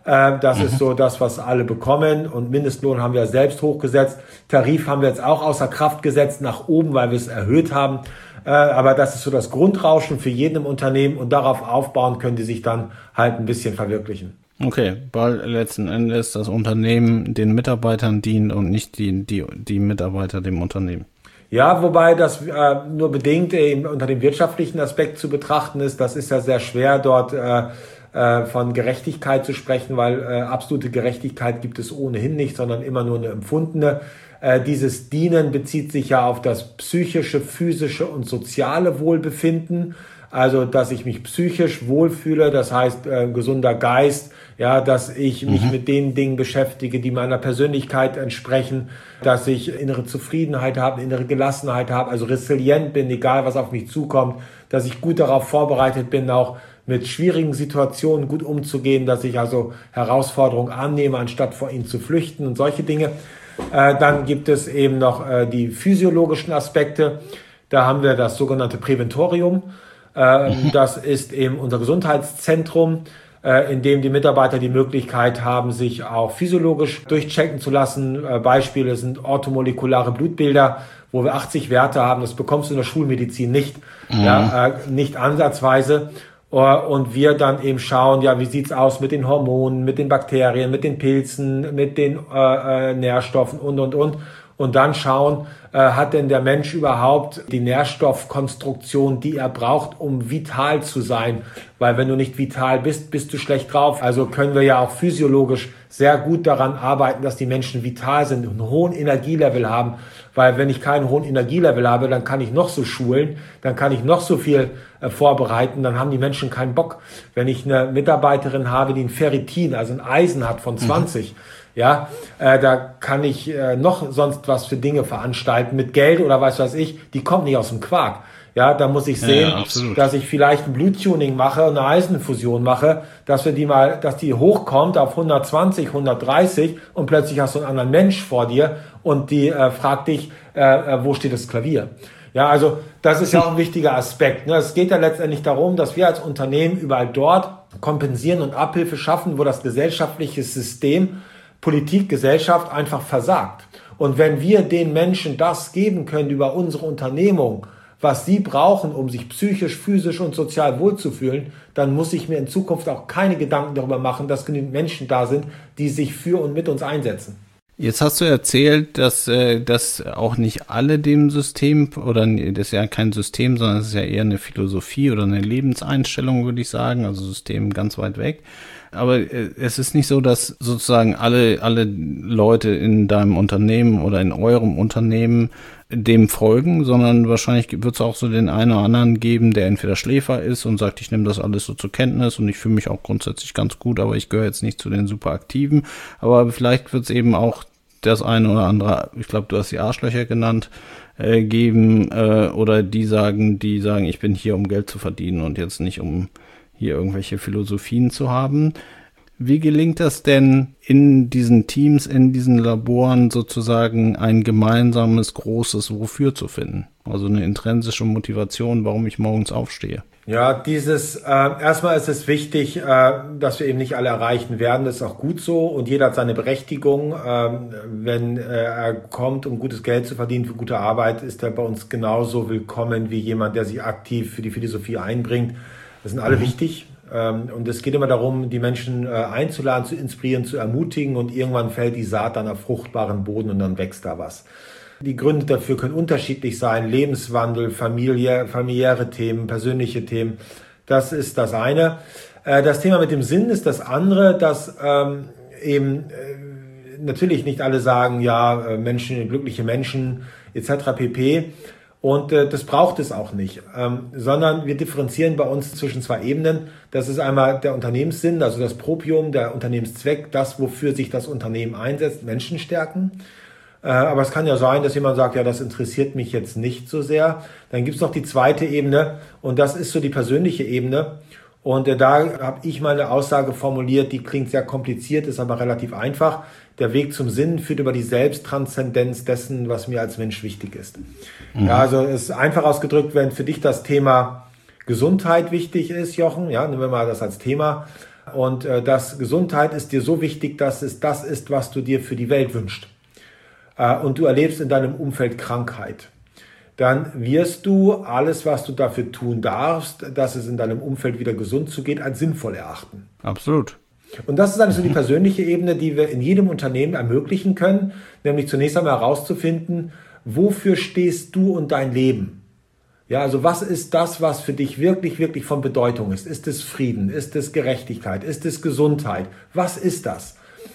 Das ist so das, was alle bekommen. Und Mindestlohn haben wir selbst hochgesetzt. Tarif haben wir jetzt auch außer Kraft gesetzt nach oben, weil wir es erhöht haben. Aber das ist so das Grundrauschen für jeden im Unternehmen. Und darauf aufbauen können die sich dann halt ein bisschen verwirklichen. Okay, weil letzten Endes das Unternehmen den Mitarbeitern dient und nicht die, die, die Mitarbeiter dem Unternehmen. Ja, wobei das äh, nur bedingt eben unter dem wirtschaftlichen Aspekt zu betrachten ist. Das ist ja sehr schwer, dort äh, von Gerechtigkeit zu sprechen, weil äh, absolute Gerechtigkeit gibt es ohnehin nicht, sondern immer nur eine empfundene. Äh, dieses Dienen bezieht sich ja auf das psychische, physische und soziale Wohlbefinden. Also, dass ich mich psychisch wohlfühle, das heißt äh, gesunder Geist, ja, dass ich mich mhm. mit den Dingen beschäftige, die meiner Persönlichkeit entsprechen, dass ich innere Zufriedenheit habe, innere Gelassenheit habe, also resilient bin, egal was auf mich zukommt, dass ich gut darauf vorbereitet bin, auch mit schwierigen Situationen gut umzugehen, dass ich also Herausforderungen annehme, anstatt vor ihnen zu flüchten und solche Dinge. Äh, dann gibt es eben noch äh, die physiologischen Aspekte. Da haben wir das sogenannte Präventorium. Äh, mhm. Das ist eben unser Gesundheitszentrum, äh, in dem die Mitarbeiter die Möglichkeit haben, sich auch physiologisch durchchecken zu lassen. Äh, Beispiele sind orthomolekulare Blutbilder, wo wir achtzig Werte haben. Das bekommst du in der Schulmedizin nicht, mhm. ja, äh, nicht ansatzweise. Und wir dann eben schauen, ja, wie sieht's aus mit den Hormonen, mit den Bakterien, mit den Pilzen, mit den äh, Nährstoffen und, und, und. Und dann schauen, äh, hat denn der Mensch überhaupt die Nährstoffkonstruktion, die er braucht, um vital zu sein? Weil wenn du nicht vital bist, bist du schlecht drauf. Also können wir ja auch physiologisch sehr gut daran arbeiten, dass die Menschen vital sind und einen hohen Energielevel haben. Weil wenn ich keinen hohen Energielevel habe, dann kann ich noch so schulen, dann kann ich noch so viel äh, vorbereiten, dann haben die Menschen keinen Bock. Wenn ich eine Mitarbeiterin habe, die ein Ferritin, also ein Eisen hat von zwanzig, mhm. ja, äh, da kann ich äh, noch sonst was für Dinge veranstalten mit Geld oder was weiß ich, die kommt nicht aus dem Quark. Ja, da muss ich sehen, ja, ja, dass ich vielleicht ein Bluttuning mache und eine Eisenfusion mache, dass wir die mal, dass die hochkommt auf hundertzwanzig, hundertdreißig und plötzlich hast du einen anderen Mensch vor dir und die äh, fragt dich, äh, wo steht das Klavier? Ja, also das ist ja auch ein wichtiger Aspekt. Ne? Es geht ja letztendlich darum, dass wir als Unternehmen überall dort kompensieren und Abhilfe schaffen, wo das gesellschaftliche System, Politik, Gesellschaft einfach versagt. Und wenn wir den Menschen das geben können über unsere Unternehmung, was sie brauchen, um sich psychisch, physisch und sozial wohlzufühlen, dann muss ich mir in Zukunft auch keine Gedanken darüber machen, dass genügend Menschen da sind, die sich für und mit uns einsetzen. Jetzt hast du erzählt, dass, äh, dass auch nicht alle dem System, oder das ist ja kein System, sondern es ist ja eher eine Philosophie oder eine Lebenseinstellung, würde ich sagen, also System ganz weit weg. Aber äh, es ist nicht so, dass sozusagen alle, alle Leute in deinem Unternehmen oder in eurem Unternehmen dem folgen, sondern wahrscheinlich wird es auch so den einen oder anderen geben, der entweder Schläfer ist und sagt, ich nehme das alles so zur Kenntnis und ich fühle mich auch grundsätzlich ganz gut, aber ich gehöre jetzt nicht zu den Superaktiven. Aber vielleicht wird es eben auch das eine oder andere, ich glaube, du hast die Arschlöcher genannt, äh, geben äh, oder die sagen, die sagen, ich bin hier, um Geld zu verdienen und jetzt nicht, um hier irgendwelche Philosophien zu haben. Wie gelingt das denn in diesen Teams, in diesen Laboren sozusagen ein gemeinsames, großes Wofür zu finden? Also eine intrinsische Motivation, warum ich morgens aufstehe. Ja, dieses, äh, erstmal ist es wichtig, äh, dass wir eben nicht alle erreichen werden. Das ist auch gut so und jeder hat seine Berechtigung. Ähm, wenn äh, er kommt, um gutes Geld zu verdienen für gute Arbeit, ist er bei uns genauso willkommen wie jemand, der sich aktiv für die Philosophie einbringt. Das sind alle mhm. wichtig. Und es geht immer darum, die Menschen einzuladen, zu inspirieren, zu ermutigen und irgendwann fällt die Saat dann auf fruchtbaren Boden und dann wächst da was. Die Gründe dafür können unterschiedlich sein, Lebenswandel, Familie, familiäre Themen, persönliche Themen, das ist das eine. Das Thema mit dem Sinn ist das andere, dass ähm, eben äh, natürlich nicht alle sagen, ja, Menschen, glückliche Menschen et cetera pp. Und äh, das braucht es auch nicht, ähm, sondern wir differenzieren bei uns zwischen zwei Ebenen. Das ist einmal der Unternehmenssinn, also das Proprium, der Unternehmenszweck, das, wofür sich das Unternehmen einsetzt, Menschen stärken. Äh, aber es kann ja sein, dass jemand sagt, ja, das interessiert mich jetzt nicht so sehr. Dann gibt's noch die zweite Ebene und das ist so die persönliche Ebene. Und äh, da habe ich mal eine Aussage formuliert, die klingt sehr kompliziert, ist aber relativ einfach. Der Weg zum Sinn führt über die Selbsttranszendenz dessen, was mir als Mensch wichtig ist. Mhm. Ja, also es ist einfach ausgedrückt, wenn für dich das Thema Gesundheit wichtig ist, Jochen, ja, nehmen wir mal das als Thema. Und äh, das Gesundheit ist dir so wichtig, dass es das ist, was du dir für die Welt wünschst. Äh, und du erlebst in deinem Umfeld Krankheit. Dann wirst du alles, was du dafür tun darfst, dass es in deinem Umfeld wieder gesund zugeht, als sinnvoll erachten. Absolut. Und das ist eigentlich so die persönliche Ebene, die wir in jedem Unternehmen ermöglichen können, nämlich zunächst einmal herauszufinden, wofür stehst du und dein Leben? Ja, also was ist das, was für dich wirklich, wirklich von Bedeutung ist? Ist es Frieden? Ist es Gerechtigkeit? Ist es Gesundheit? Was ist das?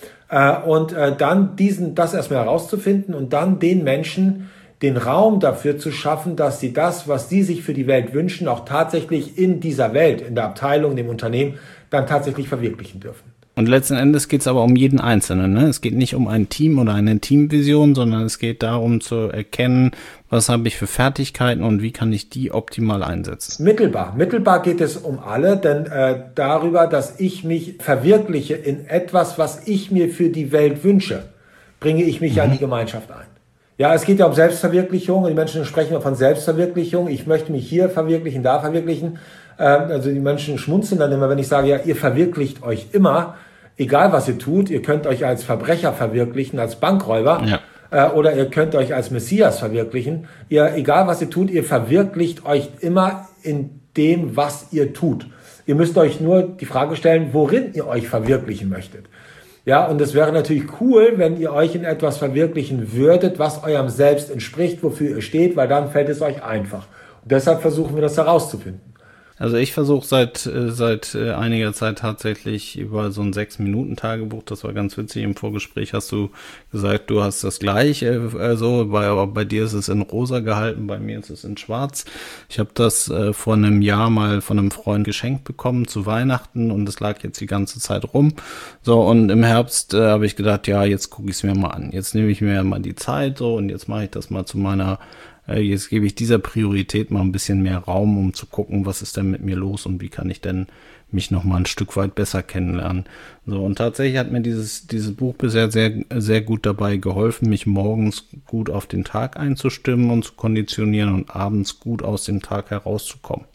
Und dann diesen, das erstmal herauszufinden und dann den Menschen den Raum dafür zu schaffen, dass sie das, was sie sich für die Welt wünschen, auch tatsächlich in dieser Welt, in der Abteilung, dem Unternehmen, dann tatsächlich verwirklichen dürfen. Und letzten Endes geht es aber um jeden Einzelnen, ne? Es geht nicht um ein Team oder eine Teamvision, sondern es geht darum zu erkennen, was habe ich für Fertigkeiten und wie kann ich die optimal einsetzen. Mittelbar. Mittelbar geht es um alle, denn äh, darüber, dass ich mich verwirkliche in etwas, was ich mir für die Welt wünsche, bringe ich mich mhm. an die Gemeinschaft ein. Ja, es geht ja um Selbstverwirklichung und die Menschen sprechen von Selbstverwirklichung. Ich möchte mich hier verwirklichen, da verwirklichen. Also die Menschen schmunzeln dann immer, wenn ich sage, ja, ihr verwirklicht euch immer, egal was ihr tut. Ihr könnt euch als Verbrecher verwirklichen, als Bankräuber ja. oder ihr könnt euch als Messias verwirklichen. Ihr, egal was ihr tut, ihr verwirklicht euch immer in dem, was ihr tut. Ihr müsst euch nur die Frage stellen, worin ihr euch verwirklichen möchtet. Ja, und es wäre natürlich cool, wenn ihr euch in etwas verwirklichen würdet, was eurem Selbst entspricht, wofür ihr steht, weil dann fällt es euch einfach. Und deshalb versuchen wir das herauszufinden. Also ich versuche seit seit einiger Zeit tatsächlich über so ein sechs-Minuten-Tagebuch, das war ganz witzig, im Vorgespräch hast du gesagt, du hast das gleiche, also bei, aber bei dir ist es in rosa gehalten, bei mir ist es in schwarz. Ich habe das äh, vor einem Jahr mal von einem Freund geschenkt bekommen zu Weihnachten und es lag jetzt die ganze Zeit rum. So, und im Herbst äh, habe ich gedacht, ja, jetzt gucke ich es mir mal an. Jetzt nehme ich mir mal die Zeit so und jetzt mache ich das mal zu meiner Jetzt gebe ich dieser Priorität mal ein bisschen mehr Raum, um zu gucken, was ist denn mit mir los und wie kann ich denn mich noch mal ein Stück weit besser kennenlernen. So, und tatsächlich hat mir dieses dieses Buch bisher sehr sehr gut dabei geholfen, mich morgens gut auf den Tag einzustimmen und zu konditionieren und abends gut aus dem Tag herauszukommen.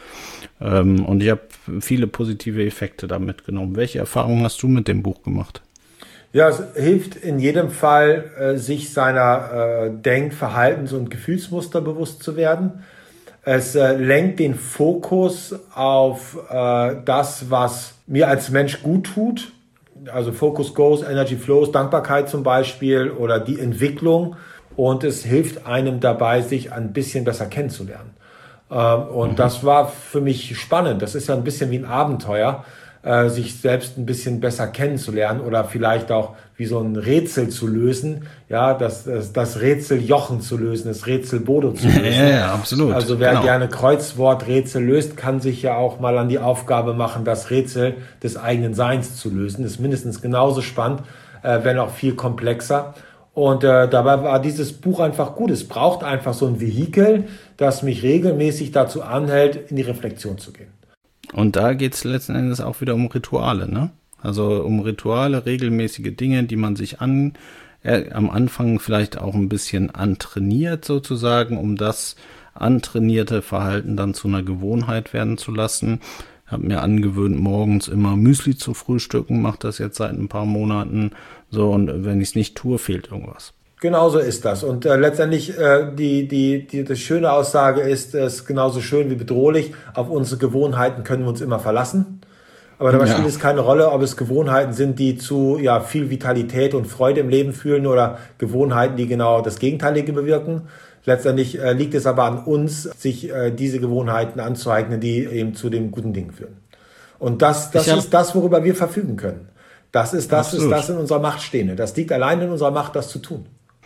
Ähm, und ich habe viele positive Effekte da mitgenommen. Welche Erfahrungen hast du mit dem Buch gemacht? Ja, es hilft in jedem Fall, äh, sich seiner äh, Denk-, Verhaltens- und Gefühlsmuster bewusst zu werden. Es äh, lenkt den Fokus auf äh, das, was mir als Mensch gut tut. Also Focus Goes, Energy Flows, Dankbarkeit zum Beispiel oder die Entwicklung. Und es hilft einem dabei, sich ein bisschen besser kennenzulernen. Ähm, und mhm. das war für mich spannend. Das ist ja ein bisschen wie ein Abenteuer, sich selbst ein bisschen besser kennenzulernen oder vielleicht auch wie so ein Rätsel zu lösen, ja, das, das, das Rätsel Jochen zu lösen, das Rätsel Bodo zu lösen. Ja, ja, absolut. Also wer genau. gerne Kreuzworträtsel löst, kann sich ja auch mal an die Aufgabe machen, das Rätsel des eigenen Seins zu lösen. Das ist mindestens genauso spannend, äh, wenn auch viel komplexer. Und äh, dabei war dieses Buch einfach gut. Es braucht einfach so ein Vehikel, das mich regelmäßig dazu anhält, in die Reflexion zu gehen. Und da geht es letzten Endes auch wieder um Rituale, ne? Also um Rituale, regelmäßige Dinge, die man sich an äh, am Anfang vielleicht auch ein bisschen antrainiert sozusagen, um das antrainierte Verhalten dann zu einer Gewohnheit werden zu lassen. Ich habe mir angewöhnt, morgens immer Müsli zu frühstücken, mache das jetzt seit ein paar Monaten so, und wenn ich es nicht tue, fehlt irgendwas. Genau so ist das. Und äh, letztendlich äh, die, die, die, die schöne Aussage ist, es ist genauso schön wie bedrohlich. Auf unsere Gewohnheiten können wir uns immer verlassen. Aber dabei ja. spielt es keine Rolle, ob es Gewohnheiten sind, die zu ja viel Vitalität und Freude im Leben fühlen oder Gewohnheiten, die genau das Gegenteilige bewirken. Letztendlich äh, liegt es aber an uns, sich äh, diese Gewohnheiten anzueignen, die eben zu den guten Dingen führen. Und das, das hab, ist das, worüber wir verfügen können. Das ist das, ist das in unserer Macht Stehende. Das liegt allein in unserer Macht, das zu tun.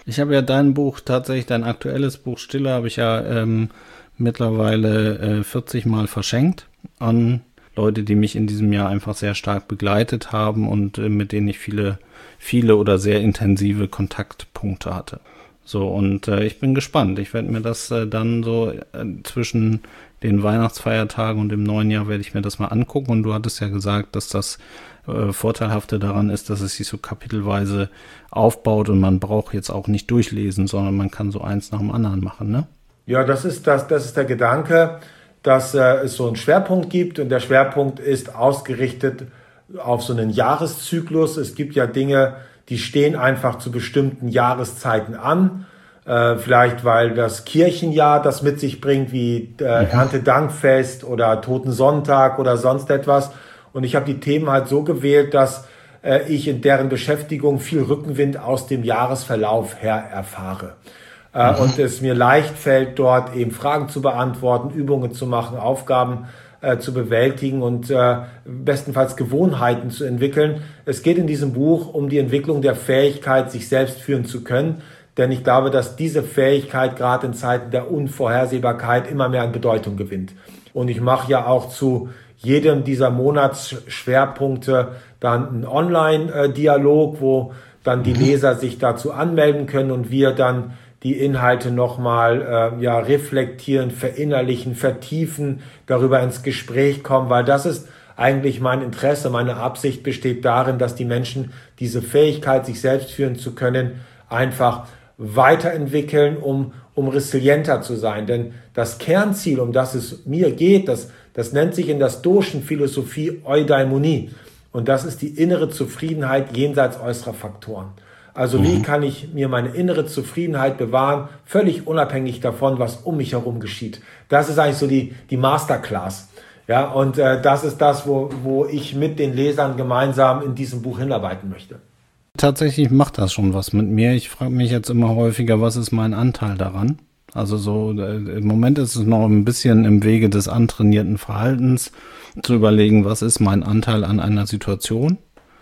Ich habe ja dein Buch, tatsächlich dein aktuelles Buch Stille, habe ich ja ähm, mittlerweile äh, vierzig Mal verschenkt an Leute, die mich in diesem Jahr einfach sehr stark begleitet haben und äh, mit denen ich viele, viele oder sehr intensive Kontaktpunkte hatte. So, und äh, ich bin gespannt. Ich werde mir das äh, dann so äh, zwischen den Weihnachtsfeiertagen und dem neuen Jahr werde ich mir das mal angucken. Und du hattest ja gesagt, dass das äh, Vorteilhafte daran ist, dass es sich so kapitelweise aufbaut und man braucht jetzt auch nicht durchlesen, sondern man kann so eins nach dem anderen machen, ne? Ja, das ist das, das ist der Gedanke, dass äh, es so einen Schwerpunkt gibt und der Schwerpunkt ist ausgerichtet auf so einen Jahreszyklus. Es gibt ja Dinge, die stehen einfach zu bestimmten Jahreszeiten an. Äh, vielleicht, weil das Kirchenjahr das mit sich bringt, wie äh, mhm. Erntedankfest oder Totensonntag oder sonst etwas. Und ich habe die Themen halt so gewählt, dass äh, ich in deren Beschäftigung viel Rückenwind aus dem Jahresverlauf her erfahre. Äh, mhm. Und es mir leicht fällt, dort eben Fragen zu beantworten, Übungen zu machen, Aufgaben äh, zu bewältigen und äh, bestenfalls Gewohnheiten zu entwickeln. Es geht in diesem Buch um die Entwicklung der Fähigkeit, sich selbst führen zu können. Denn ich glaube, dass diese Fähigkeit gerade in Zeiten der Unvorhersehbarkeit immer mehr an Bedeutung gewinnt. Und ich mache ja auch zu jedem dieser Monatsschwerpunkte dann einen Online-Dialog, wo dann die Leser sich dazu anmelden können und wir dann die Inhalte nochmal äh, ja, reflektieren, verinnerlichen, vertiefen, darüber ins Gespräch kommen, weil das ist eigentlich mein Interesse. Meine Absicht besteht darin, dass die Menschen diese Fähigkeit, sich selbst führen zu können, einfach weiterentwickeln, um, um resilienter zu sein. Denn das Kernziel, um das es mir geht, das, das nennt sich in der stoischen Philosophie Eudaimonie. Und das ist die innere Zufriedenheit jenseits äußerer Faktoren. Also mhm. wie kann ich mir meine innere Zufriedenheit bewahren, völlig unabhängig davon, was um mich herum geschieht. Das ist eigentlich so die, die Masterclass. Ja, und äh, das ist das, wo, wo ich mit den Lesern gemeinsam in diesem Buch hinarbeiten möchte. Tatsächlich macht das schon was mit mir. Ich frage mich jetzt immer häufiger, was ist mein Anteil daran? Also so äh, im Moment ist es noch ein bisschen im Wege des antrainierten Verhaltens zu überlegen, was ist mein Anteil an einer Situation.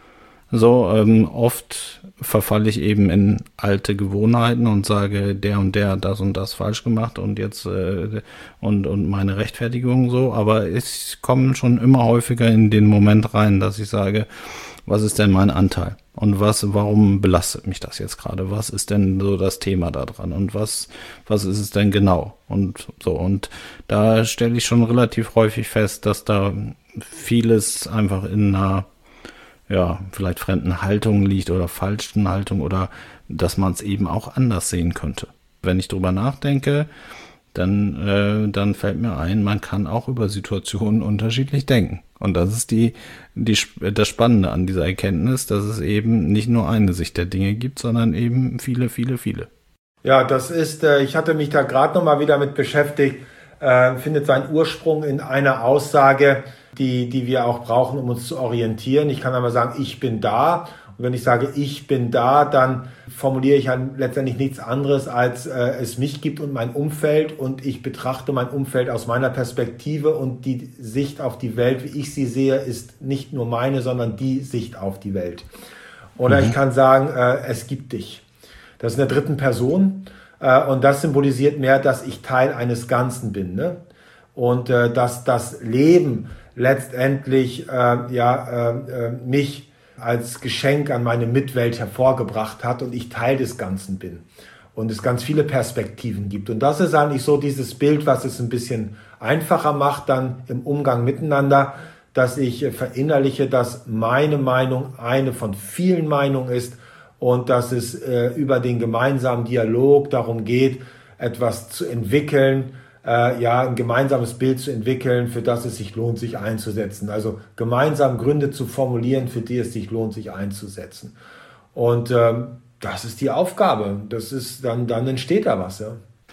So ähm, oft verfalle ich eben in alte Gewohnheiten und sage, der und der hat das und das falsch gemacht und jetzt äh, und und meine Rechtfertigung so. Aber ich komme schon immer häufiger in den Moment rein, dass ich sage, was ist denn mein Anteil? Und was, warum belastet mich das jetzt gerade? Was ist denn so das Thema da dran? Und was, was ist es denn genau? Und so, und da stelle ich schon relativ häufig fest, dass da vieles einfach in einer, ja, vielleicht fremden Haltung liegt oder falschen Haltung oder dass man es eben auch anders sehen könnte. Wenn ich drüber nachdenke, dann, äh, dann fällt mir ein, man kann auch über Situationen unterschiedlich denken. Und das ist die, die, das Spannende an dieser Erkenntnis, dass es eben nicht nur eine Sicht der Dinge gibt, sondern eben viele, viele, viele. Ja, das ist, äh, ich hatte mich da gerade nochmal wieder mit beschäftigt, äh, findet seinen Ursprung in einer Aussage, die, die wir auch brauchen, um uns zu orientieren. Ich kann einmal sagen, ich bin da. Und wenn ich sage, ich bin da, dann formuliere ich halt letztendlich nichts anderes, als äh, es mich gibt und mein Umfeld und ich betrachte mein Umfeld aus meiner Perspektive und die Sicht auf die Welt, wie ich sie sehe, ist nicht nur meine, sondern die Sicht auf die Welt. Oder mhm. ich kann sagen, äh, es gibt dich. Das ist in der dritten Person äh, und das symbolisiert mehr, dass ich Teil eines Ganzen bin, ne? Und äh, dass das Leben letztendlich äh, ja äh, mich als Geschenk an meine Mitwelt hervorgebracht hat und ich Teil des Ganzen bin und es ganz viele Perspektiven gibt. Und das ist eigentlich so dieses Bild, was es ein bisschen einfacher macht dann im Umgang miteinander, dass ich verinnerliche, dass meine Meinung eine von vielen Meinungen ist und dass es äh, über den gemeinsamen Dialog darum geht, etwas zu entwickeln, Äh, ja, ein gemeinsames Bild zu entwickeln, für das es sich lohnt, sich einzusetzen. Also gemeinsam Gründe zu formulieren, für die es sich lohnt, sich einzusetzen. Und ähm, das ist die Aufgabe. Das ist dann, dann entsteht da was, ja.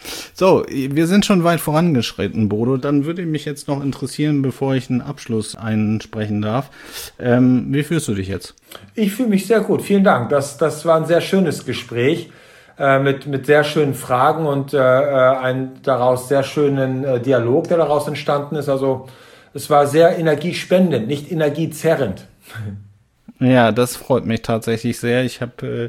So, wir sind schon weit vorangeschritten, Bodo. Dann würde mich jetzt noch interessieren, bevor ich einen Abschluss einsprechen darf. Ähm, wie fühlst du dich jetzt? Ich fühle mich sehr gut. Vielen Dank. Das, das war ein sehr schönes Gespräch. Mit, mit sehr schönen Fragen und äh, einen daraus sehr schönen äh, Dialog, der daraus entstanden ist. Also es war sehr energiespendend, nicht energiezerrend. Ja, das freut mich tatsächlich sehr. Ich habe äh,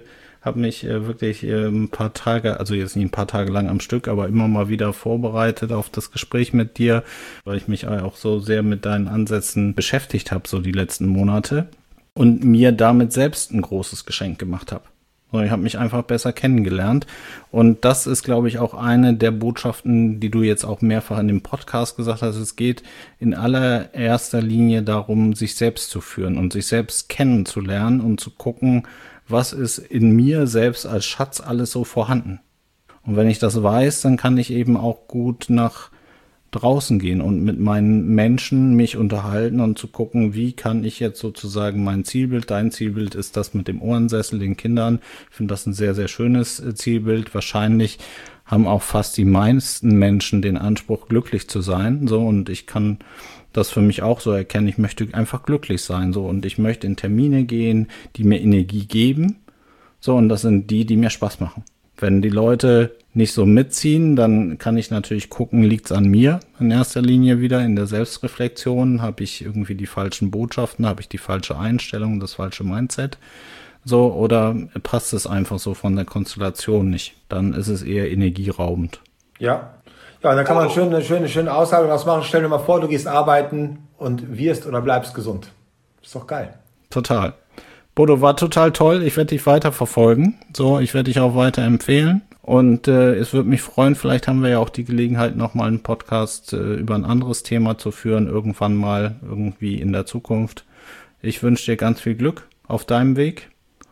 habe mich äh, wirklich äh, ein paar Tage, also jetzt nicht ein paar Tage lang am Stück, aber immer mal wieder vorbereitet auf das Gespräch mit dir, weil ich mich auch so sehr mit deinen Ansätzen beschäftigt habe, so die letzten Monate, und mir damit selbst ein großes Geschenk gemacht habe. Ich habe mich einfach besser kennengelernt, und das ist, glaube ich, auch eine der Botschaften, die du jetzt auch mehrfach in dem Podcast gesagt hast. Es geht in allererster Linie darum, sich selbst zu führen und sich selbst kennenzulernen und zu gucken, was ist in mir selbst als Schatz alles so vorhanden. Und wenn ich das weiß, dann kann ich eben auch gut nach draußen gehen und mit meinen Menschen mich unterhalten und zu gucken, wie kann ich jetzt sozusagen mein Zielbild, dein Zielbild ist das mit dem Ohrensessel, den Kindern. Ich finde das ein sehr, sehr schönes Zielbild. Wahrscheinlich haben auch fast die meisten Menschen den Anspruch, glücklich zu sein. So, und ich kann das für mich auch so erkennen. Ich möchte einfach glücklich sein. So, und ich möchte in Termine gehen, die mir Energie geben. So, und das sind die, die mir Spaß machen. Wenn die Leute nicht so mitziehen, dann kann ich natürlich gucken, liegt's an mir in erster Linie wieder in der Selbstreflexion. Habe ich irgendwie die falschen Botschaften, habe ich die falsche Einstellung, das falsche Mindset? So, oder passt es einfach so von der Konstellation nicht? Dann ist es eher energieraubend. Ja. Ja, dann kann man eine schöne, schöne, schöne Aussage daraus machen. Stell dir mal vor, du gehst arbeiten und wirst oder bleibst gesund. Ist doch geil. Total. Bodo, war total toll. Ich werde dich weiter verfolgen. So, ich werde dich auch weiter empfehlen. Und äh, es würde mich freuen, vielleicht haben wir ja auch die Gelegenheit, nochmal einen Podcast äh, über ein anderes Thema zu führen, irgendwann mal, irgendwie in der Zukunft. Ich wünsche dir ganz viel Glück auf deinem Weg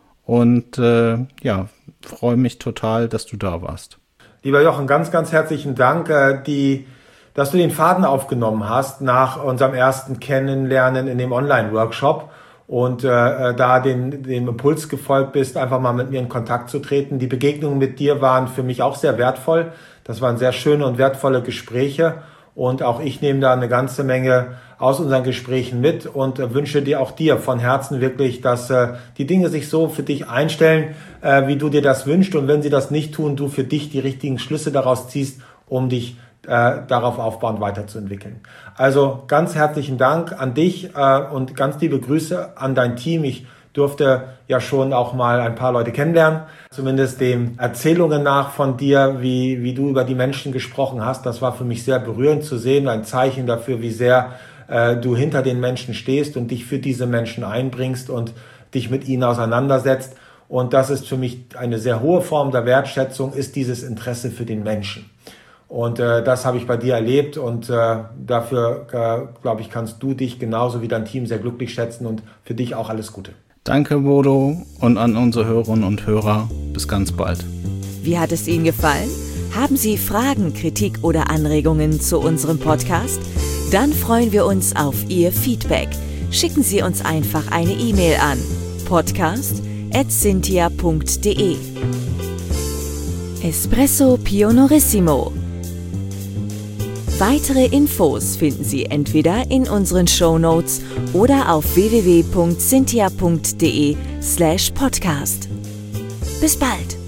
und äh, ja, freue mich total, dass du da warst. Lieber Jochen, ganz, ganz herzlichen Dank, äh, die, dass du den Faden aufgenommen hast nach unserem ersten Kennenlernen in dem Online-Workshop und äh, da den, dem Impuls gefolgt bist, einfach mal mit mir in Kontakt zu treten. Die Begegnungen mit dir waren für mich auch sehr wertvoll. Das waren sehr schöne und wertvolle Gespräche und auch ich nehme da eine ganze Menge aus unseren Gesprächen mit und äh, wünsche dir auch dir von Herzen wirklich, dass äh, die Dinge sich so für dich einstellen, äh, wie du dir das wünschst, und wenn sie das nicht tun, du für dich die richtigen Schlüsse daraus ziehst, um dich äh, darauf aufbauend weiterzuentwickeln. Also ganz herzlichen Dank an dich äh, und ganz liebe Grüße an dein Team. Ich durfte ja schon auch mal ein paar Leute kennenlernen, zumindest den Erzählungen nach von dir, wie, wie du über die Menschen gesprochen hast. Das war für mich sehr berührend zu sehen, ein Zeichen dafür, wie sehr äh, du hinter den Menschen stehst und dich für diese Menschen einbringst und dich mit ihnen auseinandersetzt. Und das ist für mich eine sehr hohe Form der Wertschätzung, ist dieses Interesse für den Menschen. Und äh, das habe ich bei dir erlebt und äh, dafür, äh, glaube ich, kannst du dich genauso wie dein Team sehr glücklich schätzen und für dich auch alles Gute. Danke, Bodo, und an unsere Hörerinnen und Hörer. Bis ganz bald. Wie hat es Ihnen gefallen? Haben Sie Fragen, Kritik oder Anregungen zu unserem Podcast? Dann freuen wir uns auf Ihr Feedback. Schicken Sie uns einfach eine E-Mail an podcast at cynthia punkt de. Espresso Pionorissimo. Weitere Infos finden Sie entweder in unseren Shownotes oder auf w w w punkt cynthia punkt de slash podcast. Bis bald!